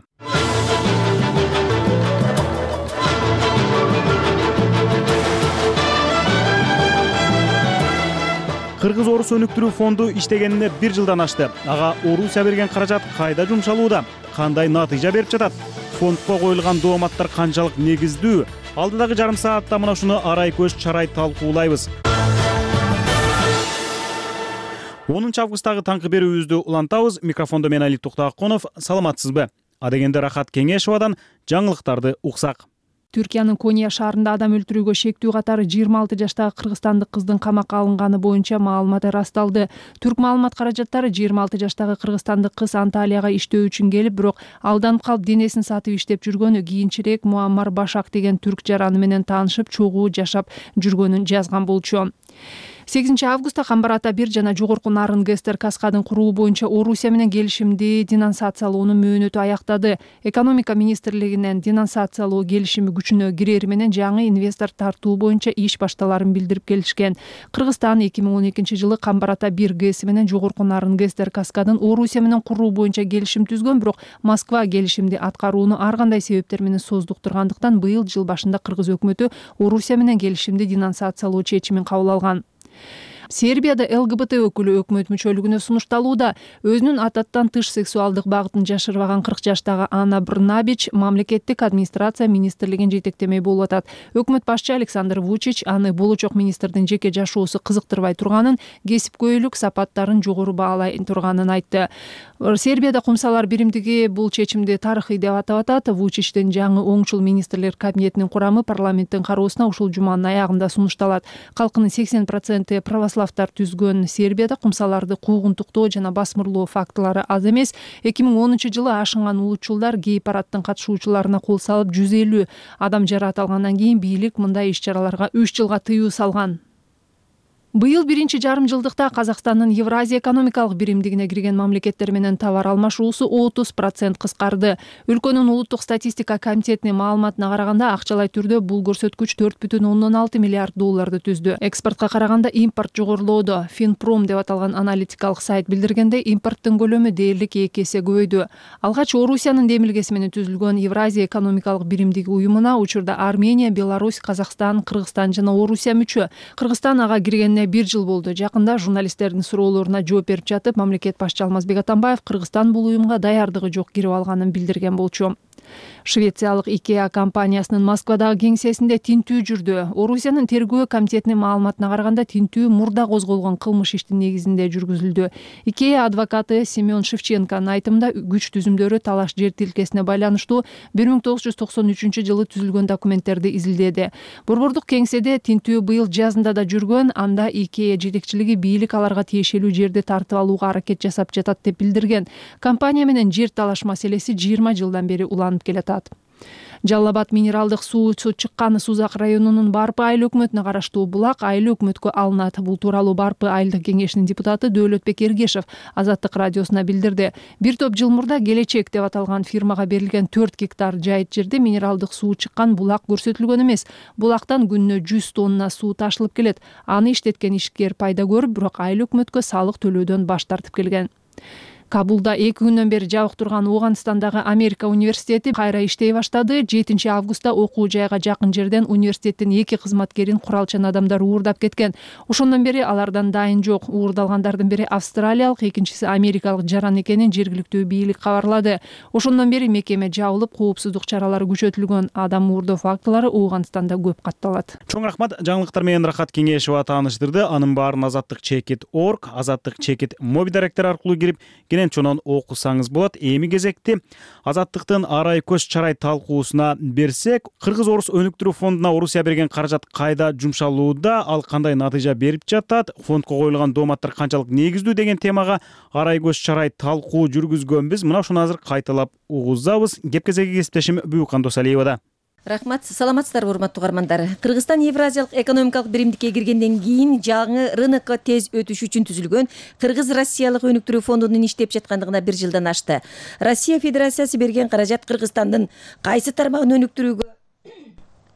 Кыргыз Орус өнүктүрүү фонду иштегенине бир жылдан ашты. Ага Орусия берген каражат кайда жумшалууда? Кандай натыйжа берип жатат? Фондко коюлган дооматтар канчалык негиздүү? Алдыдагы жарым саатта мына ушуну арай көз чарай талкуулайбыз. онунчу августтагы таңкы берүүбүздү улантабыз. Микрофондо мен Алик Токтоаконов. Саламатсызбы? Адегенде Рахат Кеңешовадан жаңылыктарды уксак. Түркиянын Кония шаарында адам өлтүрүүгө шектүү катары жыйырма алты жаштагы кыргызстандык кыздын камакка алынганы боюнча маалымат ырасталды. Түрк маалымат каражаттары жыйырма алты жаштагы кыргызстандык кыз Анталияга иштөө үчүн келип, бирок алданып калып денесин сатып иштеп жүргөнү, кийинчерээк Муаммар Башак деген түрк жараны менен таанышып, чогуу жашап жүргөнүн жазган болчу. сегизинчи августта Камбар ата бир жана жогорку Нарын ГСТР каскадын куруу боюнча Орусия менен келишимди денонсациялоонун мөөнөтү аяктады. Экономика министрлигинен денонсациялоо келишими күчүнө кирери менен жаңы инвестор тартуу боюнча иш башталарын билдирип келишкен. Кыргызстан эки миң он экинчи жылы Камбар ата бир ГЭСи менен жогорку Нарын ГСТР каскадын Орусия менен куруу боюнча келишим түзгөн, бирок Москва келишимди аткарууну ар кандай себептер менен создуктургандыктан быйыл жыл башында Кыргыз өкмөтү Орусия менен келишимди денонсациялоо чечимин кабыл алган. Сербияда ЛГБТ өкүлү өкмөт мүчөлүгүнө сунушталууда. Өзүнүн ататтан тыш сексуалдык багытын жашырбаган кырк жаштагы Ана Брнабич мамлекеттик администрация министрлигин жетектемей болуп атат. Өкмөт башчы Александр Вучич аны болочок министрдин жеке жашоосу кызыктырбай турганын, кесипкөйлүк сапаттарын жогору баалай турганын айтты. Сербияда кумсалар биримдиги бул чечимди тарыхый деп атап атат. Вучичтин жаңы оңчул министрлер кабинетинин курамы парламенттин кароосуна ушул жуманын аягында сунушталат. Калкынын сексен проценти православтар түзгөн Сербияда кумсаларды куугунтуктоо жана басмырлоо фактылары аз эмес. эки миң онунчу жылы ашынган улутчулдар гей парадтын катышуучуларына кол салып жүз элүү адам жаратылгандан кийин бийлик мындай иш-чараларга үч жылга тыюу салган. Быйыл биринчи жарым жылдыкта Казакстандын Евразия экономикалык биримдигине кирген мамлекеттер менен товар алмашуусу отуз процент кыскарды. Өлкөнүн улуттук статистика комитетинин маалыматына караганда акчалай түрдө бул көрсөткүч төрт бүтүн ондон алты миллиард долларды түздү. Экспортко караганда импорт жогорулоодо. Финпром деп аталган аналитикалык сайт билдиргендей, импорттун көлөмү дээрлик эки эсе көбөйдү. Алгач Орусиянын демилгеси менен түзүлгөн Евразия экономикалык биримдиги уюмуна учурда Армения, Беларусь, Казакстан, Кыргызстан жана Орусия мүчө. Кыргызстан ага киргенине бир жыл болду. Жакында журналисттердин суроолоруна жооп берип жатып, мамлекет башчы Алмазбек Атамбаев Кыргызстан бул уюмга даярдыгы жок кирип алганын билдирген болчу. Швециялык IKEA компаниясынын Москвадагы кеңсесинде тинтүү жүрдү. Орусиянын тергөө комитетинин маалыматына караганда тинтүү мурда козголгон кылмыш иштин негизинде жүргүзүлдү. IKEA адвокаты Семен Шевченконун айтымында күч түзүмдөрү талаш жер тилкесине байланыштуу бир миң тогуз жүз токсон үчүнчү жылы түзүлгөн документтерди изилдеди. Борбордук кеңседе тинтүү быйыл жазында да жүргөн, анда IKEA жетекчилиги бийлик аларга тиешелүү жерди тартып алууга аракет жасап жатат деп билдирген. Компания менен жер талаш маселеси жыйырма жылдан бери уланып келатат. Жалал Абад минералдык суу чыккан Сузак районунун Барпы айыл өкмөтүнө караштуу булак айыл өкмөткө алынат. Бул тууралуу Барпы айылдык кеңешинин депутаты Дөөлөтбек Эргешев Азаттык радиосуна билдирди. Бир топ жыл мурда Келечек деп аталган фирмага берилген төрт гектар жайыт жерде минералдык суу чыккан булак көрсөтүлгөн эмес. Булактан күнүнө жүз тонна суу ташылып келет. Аны иштеткен ишкер пайда көрүп, бирок айыл өкмөткө салык төлөөдөн баш тартып келген. Кабулда эки күндөн бери жабык турган Ооганстандагы Америка университети кайра иштей баштады. жетинчи августта окуу жайга жакын жерден университеттин эки кызматкерин куралчан адамдар уурдап кеткен. Ошондон бери алардан дайын жок. Уурдалгандардын бири австралиялык, экинчиси америкалык жаран экенин жергиликтүү бийлик кабарлады. Ошондон бери мекеме жабылып, коопсуздук чаралары күчөтүлгөн. Адам уурдоо фактылары Ооганстанда көп катталат. Чоң рахмат. Жаңылыктар менен Рахат Кеңешова тааныштырды. Анын баарын азаттык чекит точка орг, азаттык чекит моби директор аркылуу кирип кенен чонон окусаңыз болот. Эми кезекти Азаттыктын арай көз чарай талкуусуна берсек, Кыргыз Орус өнүктүрүү фондуна Орусия берген каражат кайда жумшалууда, ал кандай натыйжа берип жатат, фондко коюлган дооматтар канчалык негиздүү деген темага арай көз чарай талкуу жүргүзгөнбүз. Мына ушуну азыр кайталап угузабыз. Кеп кезеги кесиптешим Бүйүкан Досалиевада. Рахмат, саламатсыздарбы урматтуу угармандар. Кыргызстан Евразиялык экономикалык биримдикке киргенден кийин жаңы рынокко тез өтүш үчүн түзүлгөн Кыргыз-Россиялык өнүктүрүү фондунун иштеп жаткандыгына бир жылдан ашты. Россия Федерациясы берген каражат Кыргызстандын кайсы тармагын өнүктүрүүгө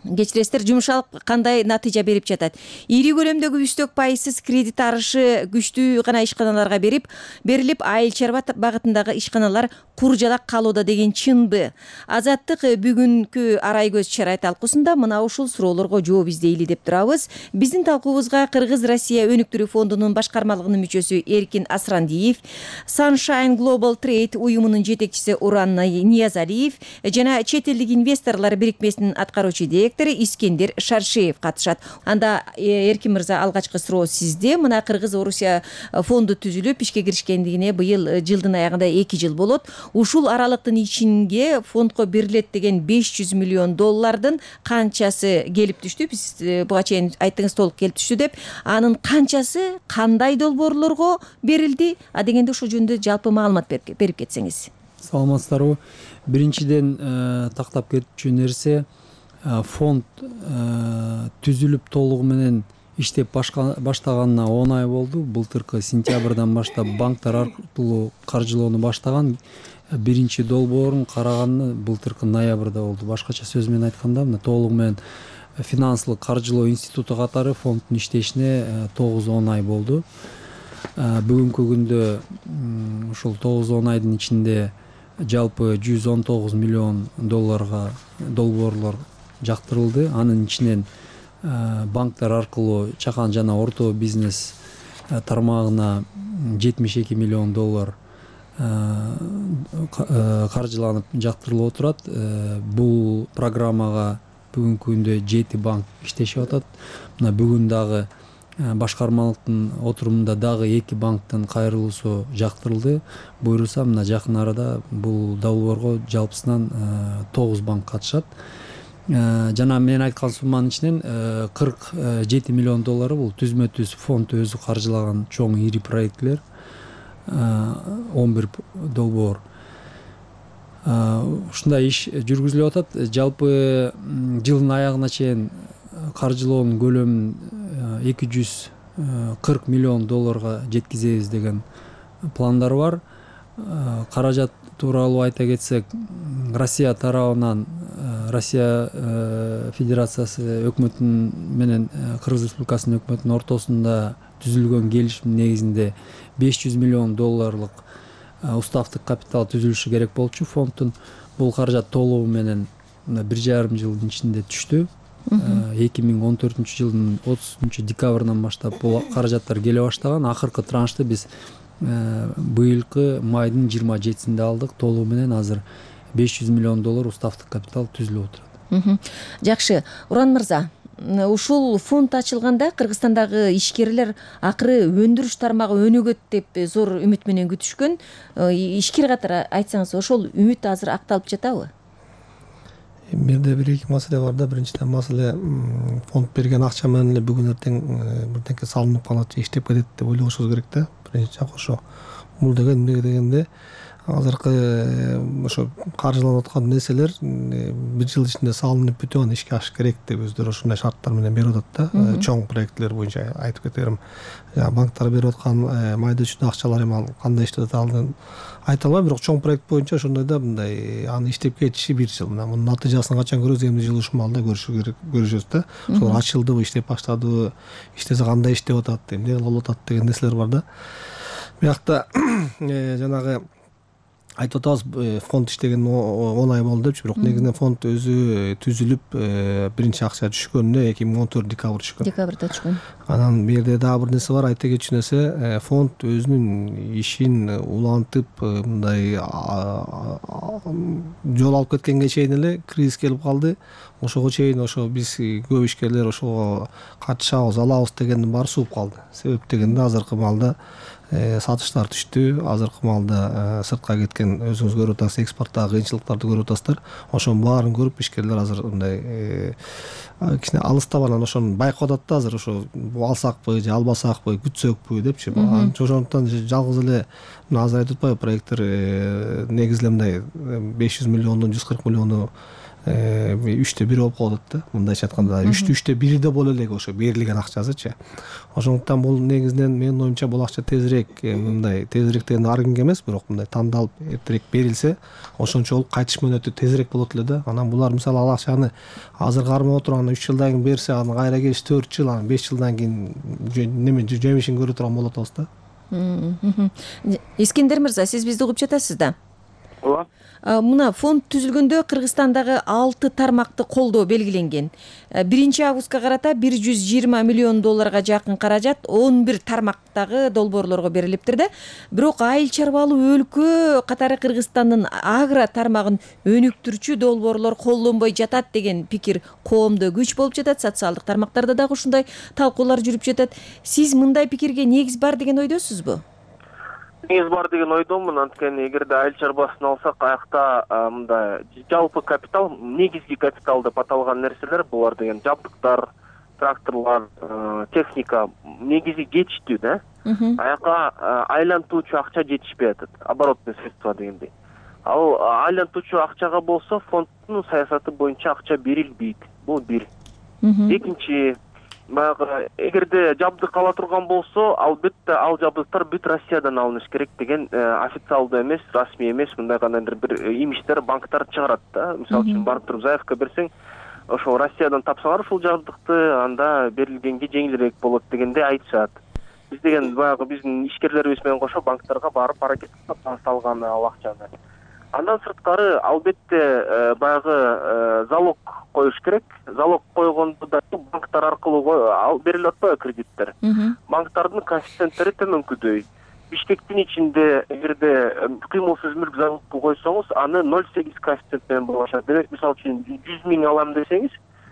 кечиресиздер, жумшалык кандай натыйжа берип жатат? Ири көлөмдөгү үстөк пайызсыз кредит арышы күчтүү гана ишканаларга берип берилип, айыл чарба багытындагы ишканалар куржалак калууда деген чынбы? Азаттык бүгүнкү арай көз чарай талкуусунда мына ушул суроолорго жооп издейли деп турабыз. Биздин талкуубузга Кыргыз Россия өнүктүрүү фондунун башкармалыгынын мүчөсү Эркин Асрандиев, Sunshine Global Trade уюмунун жетекчиси Уран Ниязалиев жана чет элдик инвесторлор бирикмесинин аткаруучу директору Искендер Шаршеев катышат. Анда Эркин мырза, алгачкы суроо сизде. Мына Кыргыз Орусия фонду түзүлүп ишке киришкендигине быйыл жылдын аягында эки жыл болот. Ушул аралыктын ичинге фондко берилет деген беш жүз миллион доллардын канчасы келип түштү? Биз буга чейин айттыңыз, толук келип түштү деп. Анын канчасы кандай долбоорлорго берилди? А дегенде ушул жөнүндө жалпы маалымат берип кетсеңиз. Саламатсыздарбы. Биринчиден тактап кетчү нерсе, фонд түзүлүп толугу менен иштеп баштаганына он ай болду. Былтыркы сентябрдан баштап банктар аркылуу каржылоону баштаган. Биринчи долбоорун караганына былтыркы ноябрда болду. Башкача сөз менен айтканда, мына толугу менен финансылык каржылоо институту катары фонддун иштешине тогуз он ай болду. Бүгүнкү күндө ушул тогуз он айдын ичинде жалпы жүз он тогуз миллион долларга долбоорлор жактырылды. Анын ичинен банктар аркылуу чакан жана орто бизнес тармагына жетимиш эки миллион доллар каржыланып жактырылып отурат. Бул программага бүгүнкү күндө жети банк иштешип атат. Мына бүгүн дагы башкармалыктын отурумунда дагы эки банктын кайрылуусу жактырылды. Буйруса мына жакын арада бул долбоорго жалпысынан тогуз банк катышат. Жана мен айткан сумманын ичинен кырк жети миллион доллары бул түзмө түз фонд өзү каржылаган чоң ири проектлер, он бир долбоор. Ушундай иш жүргүзүлүп атат. Жалпы жылдын аягына чейин каржылоонун көлөмүн эки жүз кырк миллион долларга жеткизебиз деген пландар бар. Каражат тууралуу айта кетсек, Россия тарабынан, Россия Федерациясы өкмөтүнүн менен Кыргыз Республикасынын өкмөтүнүн ортосунда түзүлгөн келишим негизинде беш жүз миллион долларлык уставдык капитал түзүлүшү керек болчу фонддун. Бул каражат толугу менен бир жарым жылдын ичинде түштү. эки миң он төртүнчү жылдын отузунчу декабрынан баштап бул каражаттар келе баштаган. Акыркы траншты биз быйылкы майдын жыйырма жетисинде алдык. Толугу менен азыр беш жүз миллион доллар уставдык капитал түзүлүп отурат. Жакшы. Уран мырза, ушул фонд ачылганда Кыргызстандагы ишкерлер акыры өндүрүш тармагы өнүгөт деп зор үмүт менен күтүшкөн. Ишкер катары айтсаңыз, ошол үмүт азыр акталып жатабы? Бирде бир эки маселе бар да. Биринчиден маселе фонд берген акча менен эле бүгүн эртең бирденке салынып калат же иштеп кетет деп ойлошубуз керек да. Биринчи жак ошо. Бул деген эмне дегенде, азыркы ошо каржыланып аткан нерселер бир жыл ичинде салынып бүтүп анан ишке ашыш керек деп өздөрү ушундай шарттар менен берип атат да. Чоң проектлер боюнча айтып кетерим. Банктар берип аткан майда чүйдө акчалар эми ал кандай иштеп атат айта албайм, бирок чоң проект боюнча ошондой да, мындай аны иштеп кетиши бир жыл. Мына мунун натыйжасын качан көрөбүз? Эмне жылы ушул маалда көрүшү керек, көрүшөбүз да. Ошол ачылдыбы, иштеп баштадыбы, иштесе кандай иштеп атат, эмне кылып атат деген нерселер бар да. Биякта жанагы айтып атабыз, фонд иштеген он ай болду депчи, бирок негизинен фонд өзү түзүлүп биринчи акча түшкөнүнө эки миң он төрт декабрь түшкөн. Декабрда түшкөн. Анан бул жерде дагы бир нерсе бар, айта кетчү нерсе, фонд өзүнүн ишин улантып мындай жол алып кеткенге чейин эле кризис келип калды. Ошого чейин ошо биз көп ишкерлер ошого катышабыз, алабыз дегендин баары сууп калды. Себеп дегенде азыркы маалда сатыштар түштү. Азыркы маалда сыртка кеткен өзүңүз көрүп атасыз, экспорттагы кыйынчылыктарды көрүп атасыздар. Ошонун баарын көрүп ишкерлер азыр мындай кичине алыстап анан ошону байкап атат да, азыр ошо алсакпы же албасакпы, күтсөкпү депчи. Ошондуктан жалгыз эле азыр айтып атпайбы, проекттер негизи эле мындай беш жүз миллиондон жүз кырк миллиону үчтө бир болуп калып атат да, мындайча айтканда үчтө үчтө бири да боло элек ошо берилген акчасычы. Ошондуктан бул негизинен менин оюмча бул акча тезирээк, мындай тезирээк деген ар кимге эмес, бирок мындай тандалып эртерээк берилсе, ошончолук кайтыш мөөнөтү тезирээк болот эле да. Анан булар мисалы ал акчаны азыр кармап отуруп, анан үч жылдан кийин берсе, анан кайра келиш төрт жыл, анан беш жылдан кийин неме жемишин көрө турган болуп атабыз да. Искендер мырза, сиз бизди угуп жатасыз да? Ооба. Мына фонд түзүлгөндө Кыргызстандагы алты тармакты колдоо белгиленген. биринчи августка карата бир жүз жыйырма миллион долларга жакын каражат он бир тармактагы долбоорлорго берилиптир да. Бирок айыл чарбалуу өлкө катары Кыргызстандын агро тармагын өнүктүрчү долбоорлор колдонбой жатат деген пикир коомдо күч болуп жатат. Социалдык тармактарда дагы ушундай талкуулар жүрүп жатат. Сиз мындай пикирге негиз бар деген ойдосузбу? Негиз бар деген ойдомун. Анткени эгерде айыл чарбасын алсак, аякта мындай жалпы капитал, негизги капитал деп аталган нерселер, булар деген жабдыктар, тракторлор, техника негизи кетиштүү да. Аякка айлантуучу акча жетишпей атат, оборотный средства дегендей. Ал айлантуучу акчага болсо фонддун саясаты боюнча акча берилбейт. Бул бир. Экинчи, баягы эгерде жабдык ала турган болсо, албетте ал жабдыктар бүт Россиядан алыныш керек деген официалдуу эмес, расмий эмес мындай кандайдыр бир имиштер банктар чыгарат да. Мисалы үчүн барып туруп заявка берсең, ошо Россиядан тапсаңар ушул жабдыкты, анда берилгенге жеңилирээк болот дегенде айтышат. Биз деген баягы биздин ишкерлерибиз менен кошо банктарга барып аракет кылып салган ал акчаны. Андан сырткары албетте баягы залог коюш керек. Залог койгондо да банктар аркылуу берилип атпайбы кредиттер. Банктардын коэффициенттери төмөнкүдөй. Бишкектин ичинде эгерде кыймылсыз мүлк залогку койсоңуз, аны ноль сегиз коэффициент менен болушат. Демек, мисалы үчүн жүз миң алам десеңиз,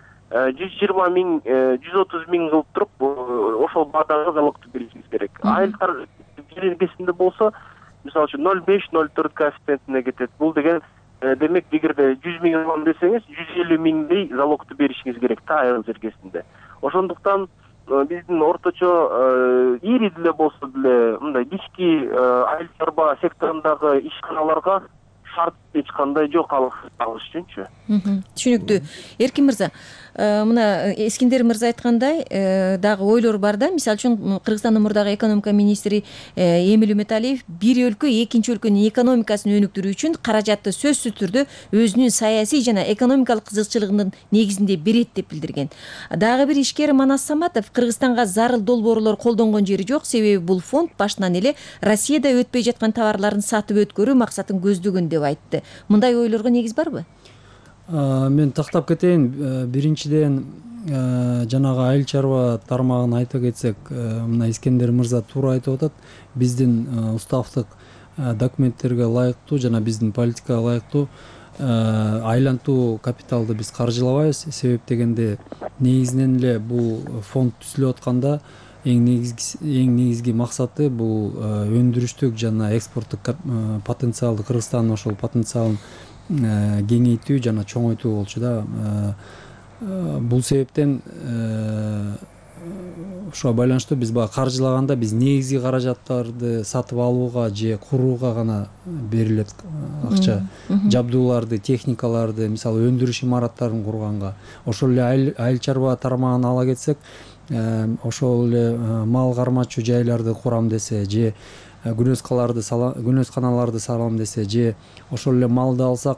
жүз жыйырма миң, жүз отуз миң кылып туруп, ошол баадагы залогду беришиңиз керек. Айылдар жергесинде болсо, мисалы үчүн ноль беш ноль төрт коэффициентине кетет. Бул деген демек, эгерде жүз миң алам десеңиз, жүз элүү миңдей залогду беришиңиз керек та айыл жергесинде. Ошондуктан биздин орточо ири деле болсо деле мындай кички айыл чарба секторундагы ишканаларга шарт эч кандай жок алыш үчүнчү. Түшүнүктүү. Эркин мырза, мына Искендер мырза айткандай дагы ойлор бар да. Мисалы үчүн Кыргызстандын мурдагы экономика министри Эмил Үмөталиев бир өлкө экинчи өлкөнүн экономикасын өнүктүрүү үчүн каражатты сөзсүз түрдө өзүнүн саясий жана экономикалык кызыкчылыгынын негизинде берет деп билдирген. Дагы бир ишкер Манас Саматов Кыргызстанга зарыл долбоорлор колдонгон жери жок, себеби бул фонд башынан эле Россияда өтпөй жаткан товарларын сатып өткөрүү максатын көздөгөн деп айтты. Мындай ойлорго негиз барбы? Мен тактап кетейин. Биринчиден жанагы айыл чарба тармагын айта кетсек, мына Искендер мырза туура айтып атат. Биздин уставдык документтерге ылайыктуу жана биздин политикага ылайыктуу айлантуу капиталды биз каржылабайбыз. Себеп дегенде негизинен эле бул фонд түзүлүп атканда эң негизги эң негизги максаты бул өндүрүштүк жана экспорттук потенциалды, Кыргызстандын ошол потенциалын кеңейтүү жана чоңойтуу болчу да. Бул себептен ошого байланыштуу биз баягы каржылаганда биз негизги каражаттарды сатып алууга же курууга гана берилет акча. Жабдууларды, техникаларды, мисалы өндүрүш имараттарын курганга. Ошол эле айыл чарба тармагын ала кетсек, ошол эле мал кармачуу жайларды курам десе же күнөскаларды күнөсканаларды салам десе же ошол эле малды алсак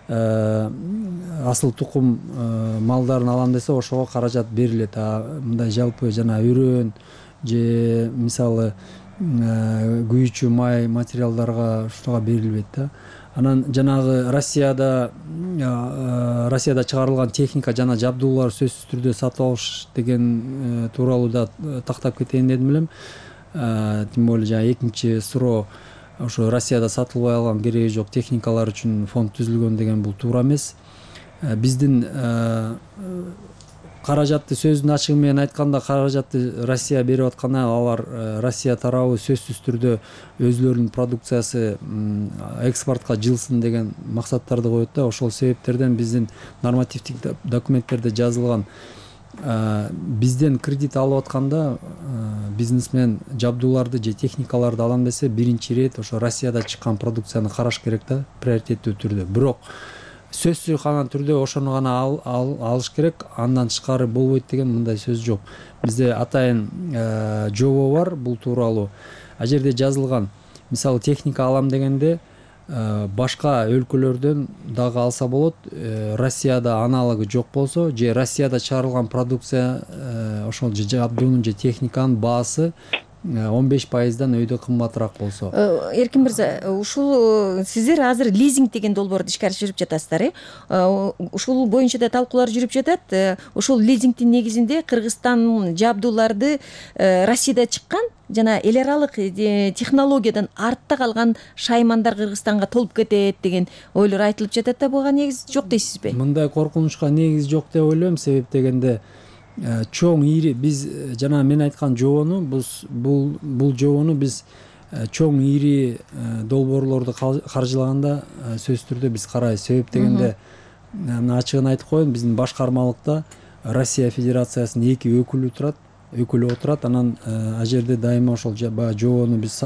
асыл тукум малдарын алам десе ошого каражат берилет. А мындай жалпы жана үрөн же мисалы күйүүчү май материалдарга ушуга берилбейт да. Анан жанагы Россияда Россияда чыгарылган техника жана жабдуулар сөзсүз түрдө сатып алыш деген тууралуу да тактап кетейин дедим элем. Тем более жана экинчи суроо, ошо Россияда сатылбай алган кереги жок техникалар үчүн фонд түзүлгөн деген бул туура эмес. Биздин каражатты сөздүн ачыгы менен айтканда каражатты Россия берип атканда алар Россия тарабы сөзсүз түрдө өзүлөрүнүн продукциясы экспортко жылсын деген максаттарды коет да. Ошол себептерден биздин нормативдик документтерде жазылган бизден кредит алып атканда бизнесмен жабдууларды же техникаларды алам десе биринчи ирет ошо Россияда чыккан продукцияны караш керек да, приоритеттүү түрдө. Бирок сөзсүз гана түрдө ошону гана алыш керек, андан тышкары болбойт деген мындай сөз жок. Бизде атайын жобо бар бул тууралуу. Ал жерде жазылган. Мисалы техника алам дегенде башка өлкөлөрдөн дагы алса болот. Россияда аналогу жок болсо, же Россияда чыгарылган продукция ошол жабдуунун же техниканын баасы он беш пайыздан өйдө кымбатыраак болсо. Эркин мырза, ушул сиздер азыр лизинг деген долбоорду ишке ашырып жатасыздар, э? Ушул боюнча да талкуулар жүрүп жатат. Ушул лизингдин негизинде Кыргызстан жабдууларды Россияда чыккан жана эл аралык технологиядан артта калган шаймандар Кыргызстанга толуп кетет деген ойлор айтылып жатат да, буга негиз жок дейсизби? Мындай коркунучка негиз жок деп ойлойм. Себеп дегенде чоң ири биз жана мен айткан жобону бул бул жобону биз чоң ири долбоорлорду каржылаганда сөзсүз түрдө биз карайбыз. Себеп дегенде мына ачыгын айтып коеюн, биздин башкармалыкта Россия Федерациясынын эки өкүлү турат, өкүлү отурат. Анан ал жерде дайыма ошол баягы жобону биз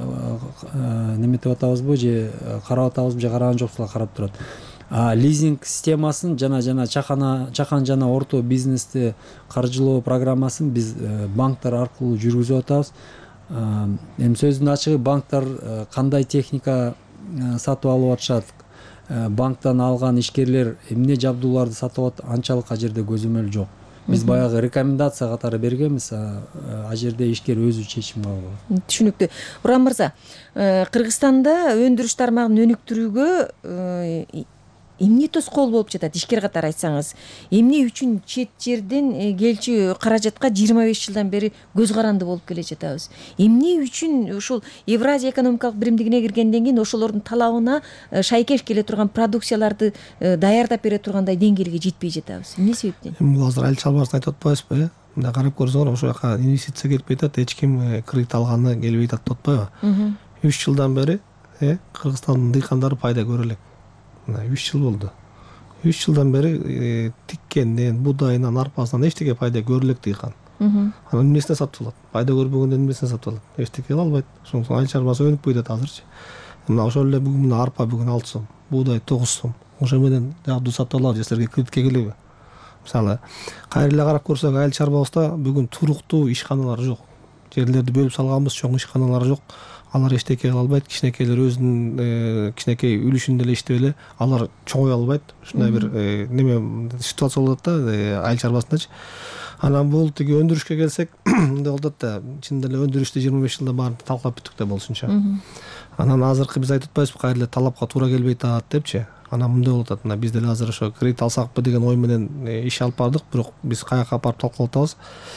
неметип атабызбы, же карап атабызбы, же караган жоксулар карап турат. Лизинг системасын жана жана чакана чакан жана орто бизнести каржылоо программасын биз банктар аркылуу жүргүзүп атабыз. Эми сөздүн ачыгы, банктар кандай техника сатып алып атышат, банктан алган ишкерлер эмне жабдууларды сатып алат, анчалык ал жерде көзөмөл жок. Биз баягы рекомендация катары бергенбиз, ал жерде ишкер өзү чечим кабыл алат. Түшүнүктүү. Уран мырза, Кыргызстанда өндүрүш тармагын өнүктүрүүгө эмне тоскоол болуп жатат, ишкер катары айтсаңыз? Эмне үчүн чет жерден келчү каражатка жыйырма беш жылдан бери көз каранды болуп келе жатабыз? Эмне үчүн ушул Евразия экономикалык биримдигине киргенден кийин ошолордун талабына шайкеш келе турган продукцияларды даярдап бере тургандай деңгээлге жетпей жатабыз? Эмне себептен? Бул азыр айыл чарбасын айтып атпайбызбы, э? Мында карап көрсөңөр, ошол жака инвестиция келип жатат, эч ким кредит алганы келбей жатат деп атпайбы? үч жылдан бери Кыргызстандын дыйкандары пайда көрө элек. үч жыл болду. үч жылдан бери тиккенден, будайынан, арпасынан эчтеке пайда көрө элек дыйкан. Анан эмнесине сатып алат? Пайда көрбөгөндөн эмнесине сатып алат? Эчтеке ала албайт. Ошон үчүн айыл чарбасы өнүкпөй жатат азырчы. Мына ошол эле бүгүн мына арпа бүгүн алты сом, будай тогуз сом. Ошо менен жабдуу сатып алабыз, силерге кредитке келеби? Мисалы, кайра эле карап көрсөк, айыл чарбабызда бүгүн туруктуу ишканалар жок. Жерлерди бөлүп салганбыз, чоң ишканалар жок. Алар эчтеке кыла албайт, кичинекейлер өзүнүн кичинекей үлүшүндө эле иштеп эле алар чоңой албайт. Ушундай бир неме ситуация болот да айыл чарбасындачы. Анан бул тиги өндүрүшкө келсек, мындай болот да, чындап эле өндүрүштү жыйырма беш жылда баарын талкалап бүттүк да болушунча. Анан азыркы биз айтып атпайбызбы, кайра эле талапка туура келбей атат депчи. Анан мындай болуп атат. Мына биз деле азыр ошо кредит алсакпы деген ой менен иш алып бардык, бирок биз каяка апарып талкалап атабыз.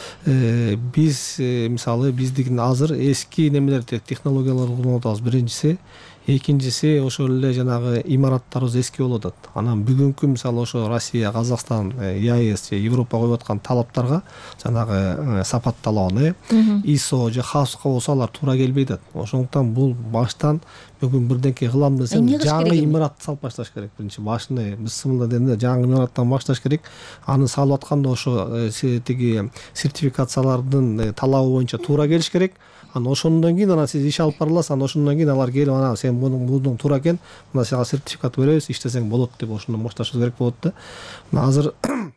Биз мисалы биздигин азыр эски немелерди, технологияларды колдонуп атабыз. Биринчиси, экинчиси ошол эле жанагы имараттарыбыз эски болуп атат. Анан бүгүнкү мисалы ошо Россия, Казакстан, ЕАЭС же Европа коюп аткан талаптарга, жанагы сапат талабына, ИСО же хавска болсо алар туура келбей атат. Ошондуктан бул баштан бүгүн бирденке кылам десем, жаңы имарат салып башташ керек. Биринчи башында бысымында дегенде жаңы имараттан башташ керек. Аны салып атканда ошо тиги сертификациялардын талабы боюнча туура келиш керек. Анан ошондон кийин анан сиз иш алып бара аласыз, анан ошондон кийин алар келип, анан сен мунун мунун туура экен, мына сага сертификат беребиз, иштесең болот деп ошондон башташыбыз керек болот да. Мына азыр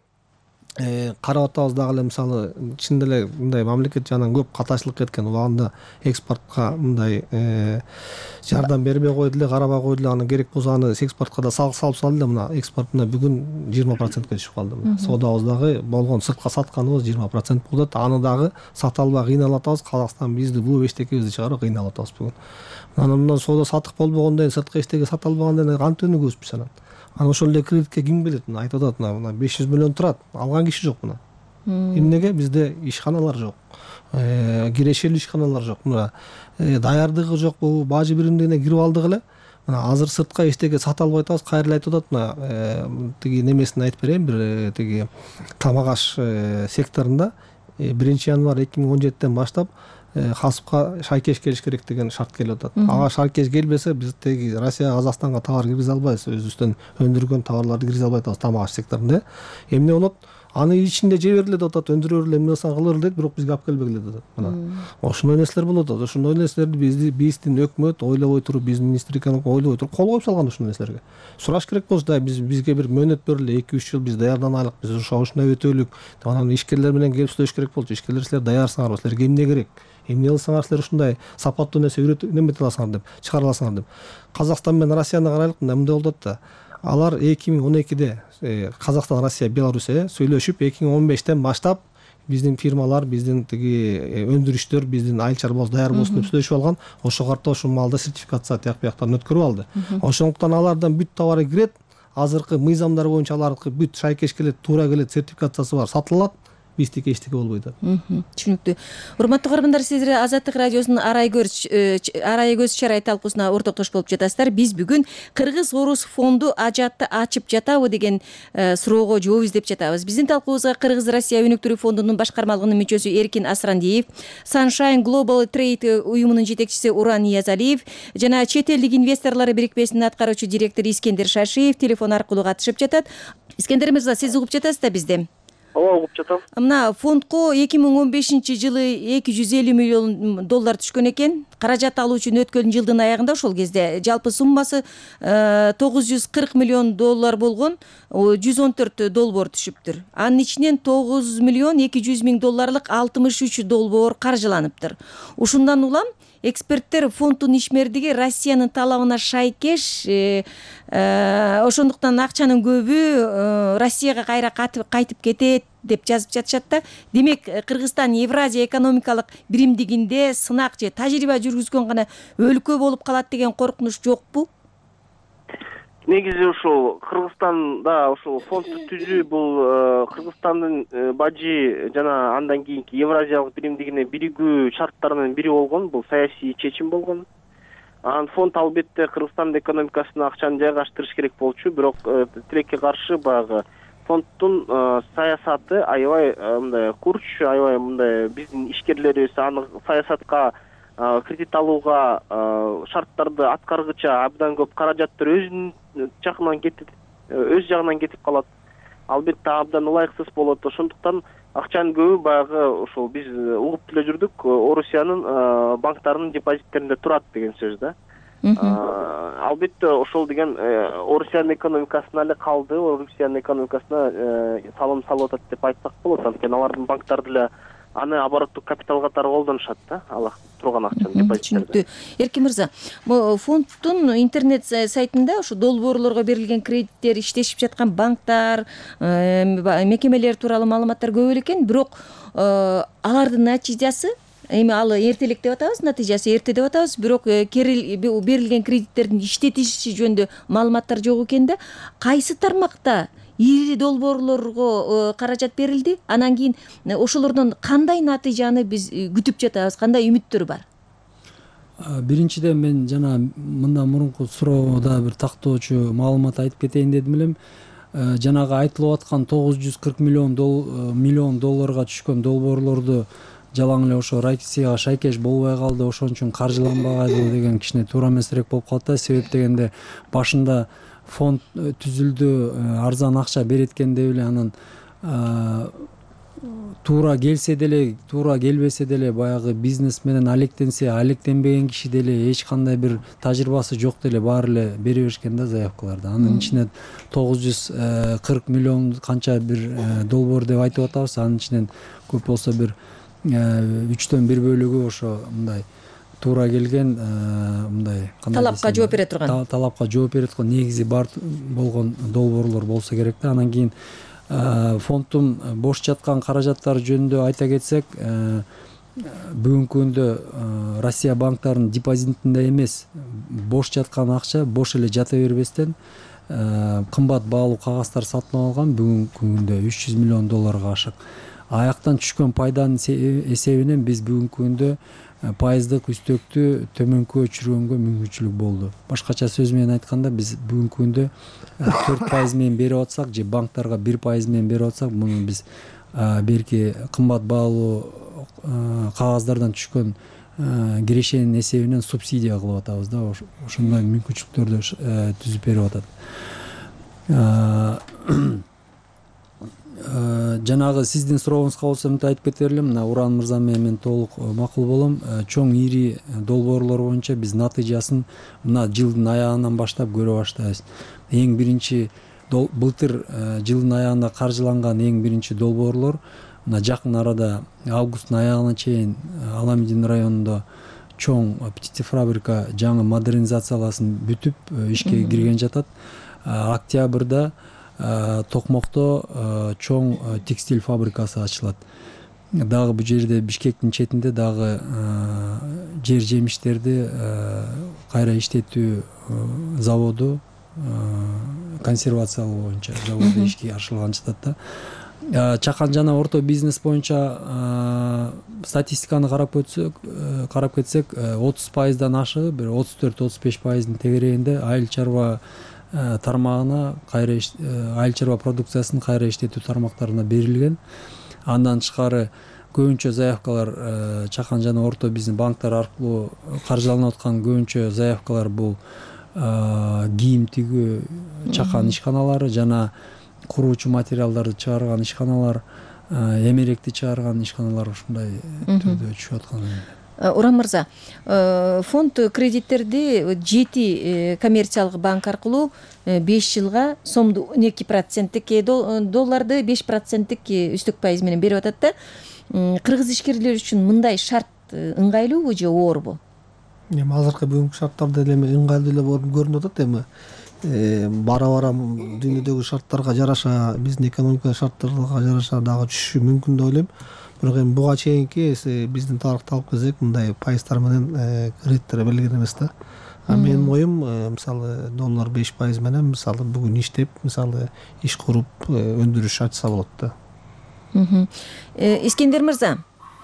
карап атабыз дагы эле, мисалы чын эле мындай мамлекет жагынан көп катачылык кеткен, убагында экспортко мындай жардам бербей койду эле, карабай койду эле, анан керек болсо аны экспортко да салык салып салды эле. Мына экспортуна бүгүн жыйырма процентке түшүп калды. Соодабыз дагы болгон сыртка сатканыбыз жыйырма процент болуп атат. Аны дагы сата албай кыйналып атабыз. Казакстан бизди бул эчтекебизди чыгарып кыйналып атабыз бүгүн. Анан мындан соода сатык болбогондон кийин, сырткы эчтеке сата албагандан кийин кантип өнүгөбүз биз анан? Анан ошол эле кредитке ким билет? Мына айтып атат, мына беш жүз миллион турат, алган киши жок мына. Эмнеге? Бизде ишканалар жок. Кирешелүү ишканалар жок. Мына даярдыгы жок, бул бажы биримдигине кирип алдык эле. Мына азыр сыртка эчтеке сата албай атабыз. Кайра эле айтып атат, мына тиги немесин айтып берейин, бир тиги тамак аш секторунда биринчи январь эки миң он жетиден баштап хасыпка шайкеш келиш керек деген шарт келип атат. Ага шайкеш келбесе биз теги Россия, Казакстанга товар киргизе албайбыз, өзүбүздөн өндүргөн товарларды киргизе албай атабыз тамак аш секторунда. Эмне болот? аны ичинде жей бергиле деп атат, өндүрө бергиле, эмне кылсаң кыла бергиле дейт, бирок бизге алып келбегиле деп атат. Мына ошондой нерселер болуп атат. Ошондой нерселерди бизди биздин өкмөт ойлобой туруп, биздин министр экономика ойлобой туруп кол коюп салган ушул нерселерге. Сураш керек болчу да, биз бизге бир мөөнөт бергиле, эки үч жыл биз даярданайлык, биз ошо ушундай өтөлүк деп анан ишкерлер менен келип сүйлөшүш керек болчу. Ишкерлер силер даярсыңарбы, силерге эмне керек? Эмне кылсаңар силер ушундай сапаттуу нерсе үйрөтүп немете аласыңар деп, чыгара аласыңар деп. Казакстан менен Россияны карайлык, мындай болуп атат да. Алар эки миң он экиде Казакстан, Россия, Белоруссия сүйлөшүп, эки миң он бештен баштап биздин фирмалар, биздин тиги өндүрүштөр, биздин айыл чарбабыз даяр болсун деп сүйлөшүп алган. Ошого карата ошол маалда сертификация тияк бияктан өткөрүп алды. Ошондуктан алардан бүт товары кирет. Азыркы мыйзамдар боюнча алардыкы бүт шайкеш келет, туура келет, сертификациясы бар, сатылат. Биздики эчтеке болбойт. Түшүнүктүү. Урматтуу каармандар, сиздер Азаттык радиосунун арай көз арай көз чарай талкуусуна ортоктош болуп жатасыздар. Биз бүгүн Кыргыз-Орус фонду ажатты ачып жатабы деген суроого жооп издеп жатабыз. Биздин талкуубузга Кыргыз-Россия өнүктүрүү фондунун башкармалыгынын мүчөсү Эркин Асрандиев, Sunshine Global Trade уюмунун жетекчиси Уран Ниязалиев жана чет элдик инвесторлор бирикмесинин аткаруучу директору Искендер Шашиев телефон аркылуу катышып жатат. Искендер мырза, сиз угуп жатасыз да бизди? Ооба, угуп жатам. Мына фондко эки миң он бешинчи жылы эки жүз элүү миллион доллар түшкөн экен. Каражат алуу үчүн өткөн жылдын аягында ошол кезде жалпы суммасы тогуз жүз кырк миллион доллар болгон, жүз он төрт долбоор түшүптүр. Анын ичинен тогуз миллион эки жүз миң долларлык алтымыш үч долбоор каржыланыптыр. Ушундан улам эксперттер фонддун ишмердиги Россиянын талабына шайкеш, ошондуктан акчанын көбү Россияга кайра кайтып кетет деп жазып жатышат да. Демек, Кыргызстан Евразия экономикалык биримдигинде сынак же тажрыйба жүргүзгөн гана өлкө болуп калат деген коркунуч жокпу? Негизи ушул Кыргызстанда ушул фондду түзүү бул Кыргызстандын бажы жана андан кийинки Евразиялык биримдигине биригүү шарттарынын бири болгон. Бул саясий чечим болгон. Анан фонд албетте Кыргызстандын экономикасына акчаны жайгаштырыш керек болчу, бирок тилекке каршы баягы фонддун саясаты аябай мындай курч, аябай мындай биздин ишкерлерибиз аны саясатка, кредит алууга шарттарды аткаргыча абдан көп каражаттар өзүнүн жагынан кетип, өз жагынан кетип калат. Албетте абдан ылайыксыз болот. Ошондуктан акчанын көбү баягы ошол биз угуп деле жүрдүк, Орусиянын банктарынын депозиттеринде турат деген сөз да. Албетте ошол деген Орусиянын экономикасына эле калды, Орусиянын экономикасына салым салып атат деп айтсак болот. Анткени алардын банктары деле аны обороттук капитал катары колдонушат да, ала турган акчаны депозиттерде. Эркин мырза, бул фонддун интернет сайтында ушу долбоорлорго берилген кредиттер, иштешип жаткан банктар, мекемелер тууралуу маалыматтар көп эле экен, бирок алардын натыйжасы, эми ал эртелик деп атабыз, натыйжасы эрте деп атабыз, бирок берилген кредиттердин иштетиши жөнүндө маалыматтар жок экен да. Кайсы тармакта ири долбоорлорго каражат берилди? Анан кийин ошолордон кандай натыйжаны биз күтүп жатабыз, кандай үмүттөр бар? Биринчиден мен жана мындан мурунку суроодо бир тактоочу маалымат айтып кетейин дедим элем. Жанагы айтылып аткан тогуз жүз кырк миллион миллион долларга түшкөн долбоорлорду жалаң эле ошо Россияга шайкеш болбой калды, ошон үчүн каржыланбагайбы деген кичине туура эмесирээк болуп калат да. Себеп дегенде башында фонд түзүлдү, арзан акча берет экен деп эле анан туура келсе деле, туура келбесе деле баягы бизнес менен алектенсе, алектенбеген киши деле эч кандай бир тажрыйбасы жок деле баары эле бере беришкен да заявкаларды. Анын ичинен тогуз жүз кырк миллион канча бир долбоор деп айтып атабыз. Анын ичинен көп болсо бир үчтөн бир бөлүгү ошо мындай туура келген, мындай талапка жооп бере турган, талапка жооп бере турган негизи бар болгон долбоорлор болсо керек да. Анан кийин фонддун бош жаткан каражаттары жөнүндө айта кетсек, бүгүнкү күндө Россия банктарынын депозитинде эмес, бош жаткан акча бош эле жата бербестен кымбат баалуу кагаздар сатылып алган. Бүгүнкү күндө үч жүз миллион долларга ашык. Аяктан түшкөн пайданын эсебинен биз бүгүнкү күндө пайыздык үстөктү төмөнкү өчүргөнгө мүмкүнчүлүк болду. Башкача сөз менен айтканда, биз бүгүнкү күндө төрт пайыз менен берип атсак же банктарга бир пайыз менен берип атсак, муну биз берки кымбат баалуу кагаздардан түшкөн кирешенин эсебинен субсидия кылып атабыз да. Ошондой мүмкүнчүлүктөрдү түзүп берип атат. жанагы сиздин сурооңузга болсо мынтип айтып кетер элем, мына Уран мырза менен мен толук макул болом. Чоң ири долбоорлор боюнча биз натыйжасын мына жылдын аягынан баштап көрө баштайбыз. Эң биринчи былтыр жылдын аягында каржыланган эң биринчи долбоорлор мына жакын арада августтун аягына чейин Аламедин районунда чоң птицефабрика жаңы модернизацияласын бүтүп ишке кирген жатат. Октябрда Токмокто чоң текстиль фабрикасы ачылат. Дагы бул жерде Бишкектин четинде дагы жер жемиштерди кайра иштетүү заводу, консервациялоо боюнча заводу ишке ашырылган жатат да. Чакан жана орто бизнес боюнча статистиканы карап өтсөк, карап кетсек, отуз пайыздан ашыгы, бир отуз төрт отуз беш пайыздын тегерегинде айыл чарба тармагына кайра айыл чарба продукциясын кайра иштетүү тармактарына берилген. Андан тышкары көбүнчө заявкалар чакан жана орто бизнес банктар аркылуу каржыланып аткан көбүнчө заявкалар бул кийим тигүү чакан ишканалары жана куруучу материалдарды чыгарган ишканалар, эмеректи чыгарган ишканалар ушундай түрдө түшүп аткан. Уран мырза, фонд кредиттерди жети коммерциялык банк аркылуу беш жылга сомду он эки проценттик, долларды беш проценттик үстүк пайыз менен берип атат да. Кыргыз ишкерлери үчүн мындай шарт ыңгайлуубу же оорбу? Эми азыркы бүгүнкү шарттарда эми ыңгайлуу эле болуп көрүнүп атат. Эми бара бара дүйнөдөгү шарттарга жараша, биздин экономикалык шарттарга жараша дагы түшүшү мүмкүн деп ойлойм. Бирок эми буга чейинки биздин тарыхты алып келсек, мындай пайыздар менен кредиттер берилген эмес да. А менин оюм, мисалы доллар беш пайыз менен мисалы бүгүн иштеп, мисалы иш куруп өндүрүш ачса болот да. Искендер мырза,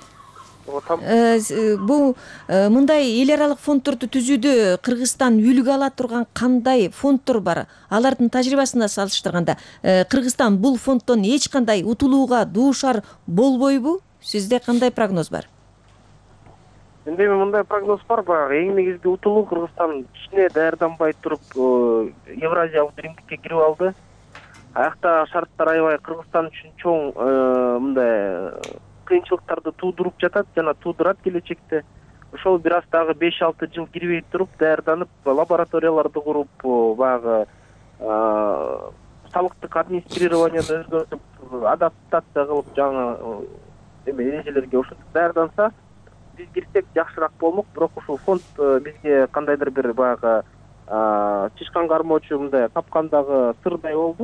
бул мындай эл аралык фонддорду түзүүдө Кыргызстан үлгү ала турган кандай фонддор бар? Алардын тажрыйбасына салыштырганда Кыргызстан бул фонддон эч кандай утулууга дуушар болбойбу? Сизде кандай прогноз бар? Менде мындай прогноз бар. Баягы эң негизги утулуу Кыргызстан кичине даярданбай туруп Евразиялык биримдикке кирип алды. Аякта шарттар аябай Кыргызстан үчүн чоң мындай кыйынчылыктарды туудуруп жатат жана туудурат келечекте. Ошол бир аз дагы беш алты жыл кирбей туруп даярданып, лабораторияларды куруп, баягы салыктык администрированияны өзгөртүп, адаптация кылып жаңы эме эрежелерге ошентип даярданса, биз кирсек жакшыраак болмок. Бирок ушул фонд бизге кандайдыр бир баягы чычкан кармоочу мындай капкандагы сырдай болду.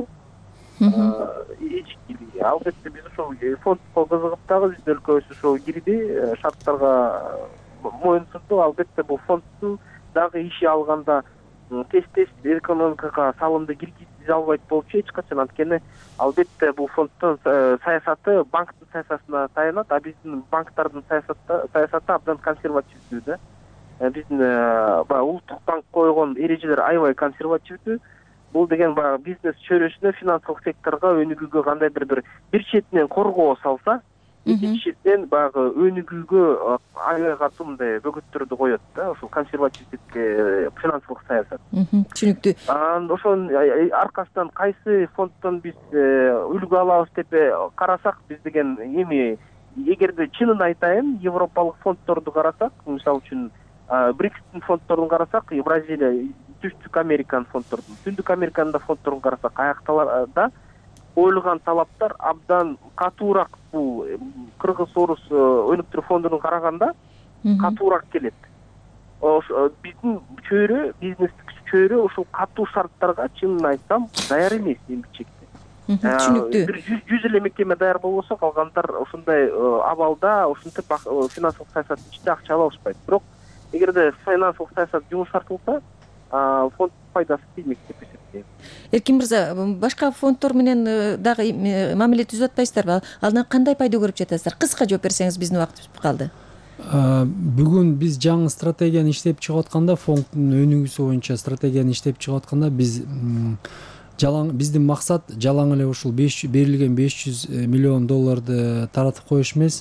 Албетте биз ошол фондко кызыгып дагы биздин өлкөбүз ошол кирди, шарттарга моюнсунду. Албетте бул фонддун дагы иши алганда тез-тез экономикага салымды киргизип албайт болчу эч качан. Анткени албетте бул фонддун саясаты банктын саясатына таянат, а биздин банктардын саясаты абдан консервативдүү да. Биздин баягы улуттук банк койгон эрежелер аябай консервативдүү. Бул деген баягы бизнес чөйрөсүнө, финансылык секторго, өнүгүүгө кандайдыр бир бир четинен коргоо салса, экинчи четинен баягы өнүгүүгө аябай катуу мындай бөгөттөрдү коет да, ошол консервативдик финансылык саясат. Түшүнүктүү. Анан ошонун аркасынан кайсы фонддон биз үлгү алабыз деп карасак, биз деген эми эгерде чынын айтайын, европалык фонддорду карасак, мисалы үчүн брикстин фонддорун карасак, Бразилия, Түштүк Американ фонддордун, Түндүк Американда фонддорун карасак, аякталарда коюлган талаптар абдан катуураак. Бул Кыргыз Орус өнүктүрүү фондунун караганда катуураак келет. Ошо биздин чөйрө, бизнестик чөйрө ушул катуу шарттарга чынын айтсам даяр эмес эми чекте. Түшүнүктүү. Бир жүз эле мекеме даяр болбосо, калгандар ошондой абалда, ошентип финансылык саясаттын ичинде акча ала алышпайт. Бирок эгерде финансылык саясат жумшартылса, фонд пайдасы тиймек деп эсептейм. Эркин мырза, башка фонддор менен дагы мамиле түзүп атпайсыздарбы? Алдан кандай пайда көрүп жатасыздар? Кыска жооп берсеңиз, биздин убакыт бүтүп калды. Бүгүн биз жаңы стратегияны иштеп чыгып атканда, фонддун өнүгүүсү боюнча стратегияны иштеп чыгып атканда, биз жалаң биздин максат жалаң эле ушул берилген беш жүз миллион долларды таратып коюш эмес.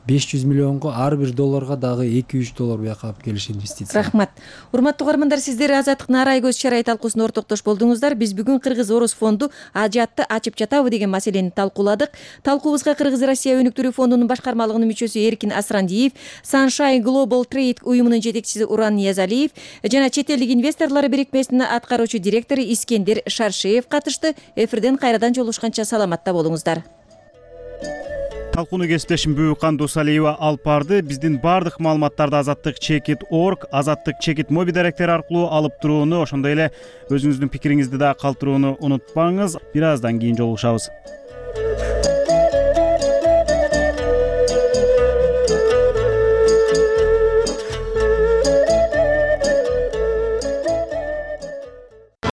беш жүз миллионго ар бир долларга дагы эки үч доллар бияка алып келиш инвестиция. Рахмат. Урматтуу угармандар, сиздер Азаттыктын арай көз чарай талкуусуна ортоктош болдуңуздар. Биз бүгүн Кыргыз Орус фонду ажатты ачып жатабы деген маселени талкууладык. Талкуубузга Кыргыз Россия өнүктүрүү фондунун башкармалыгынын мүчөсү Эркин Асрандиев, Sunshine Global Trade уюмунун жетекчиси Уран Ниязалиев жана чет элдик инвесторлор бирикмесинин аткаруучу директору Искендер Шаршеев катышты. Эфирден кайрадан жолугушканча саламатта болуңуздар. Талкууну кесиптешим Бүкан Дусалиева алып барды. Биздин бардык маалыматтарды азаттык чекит точка орг, азаттык чекит моби даректери аркылуу алып турууну, ошондой эле өзүңүздүн пикириңизди да калтырууну унутпаңыз. Бир аздан кийин жолугушабыз.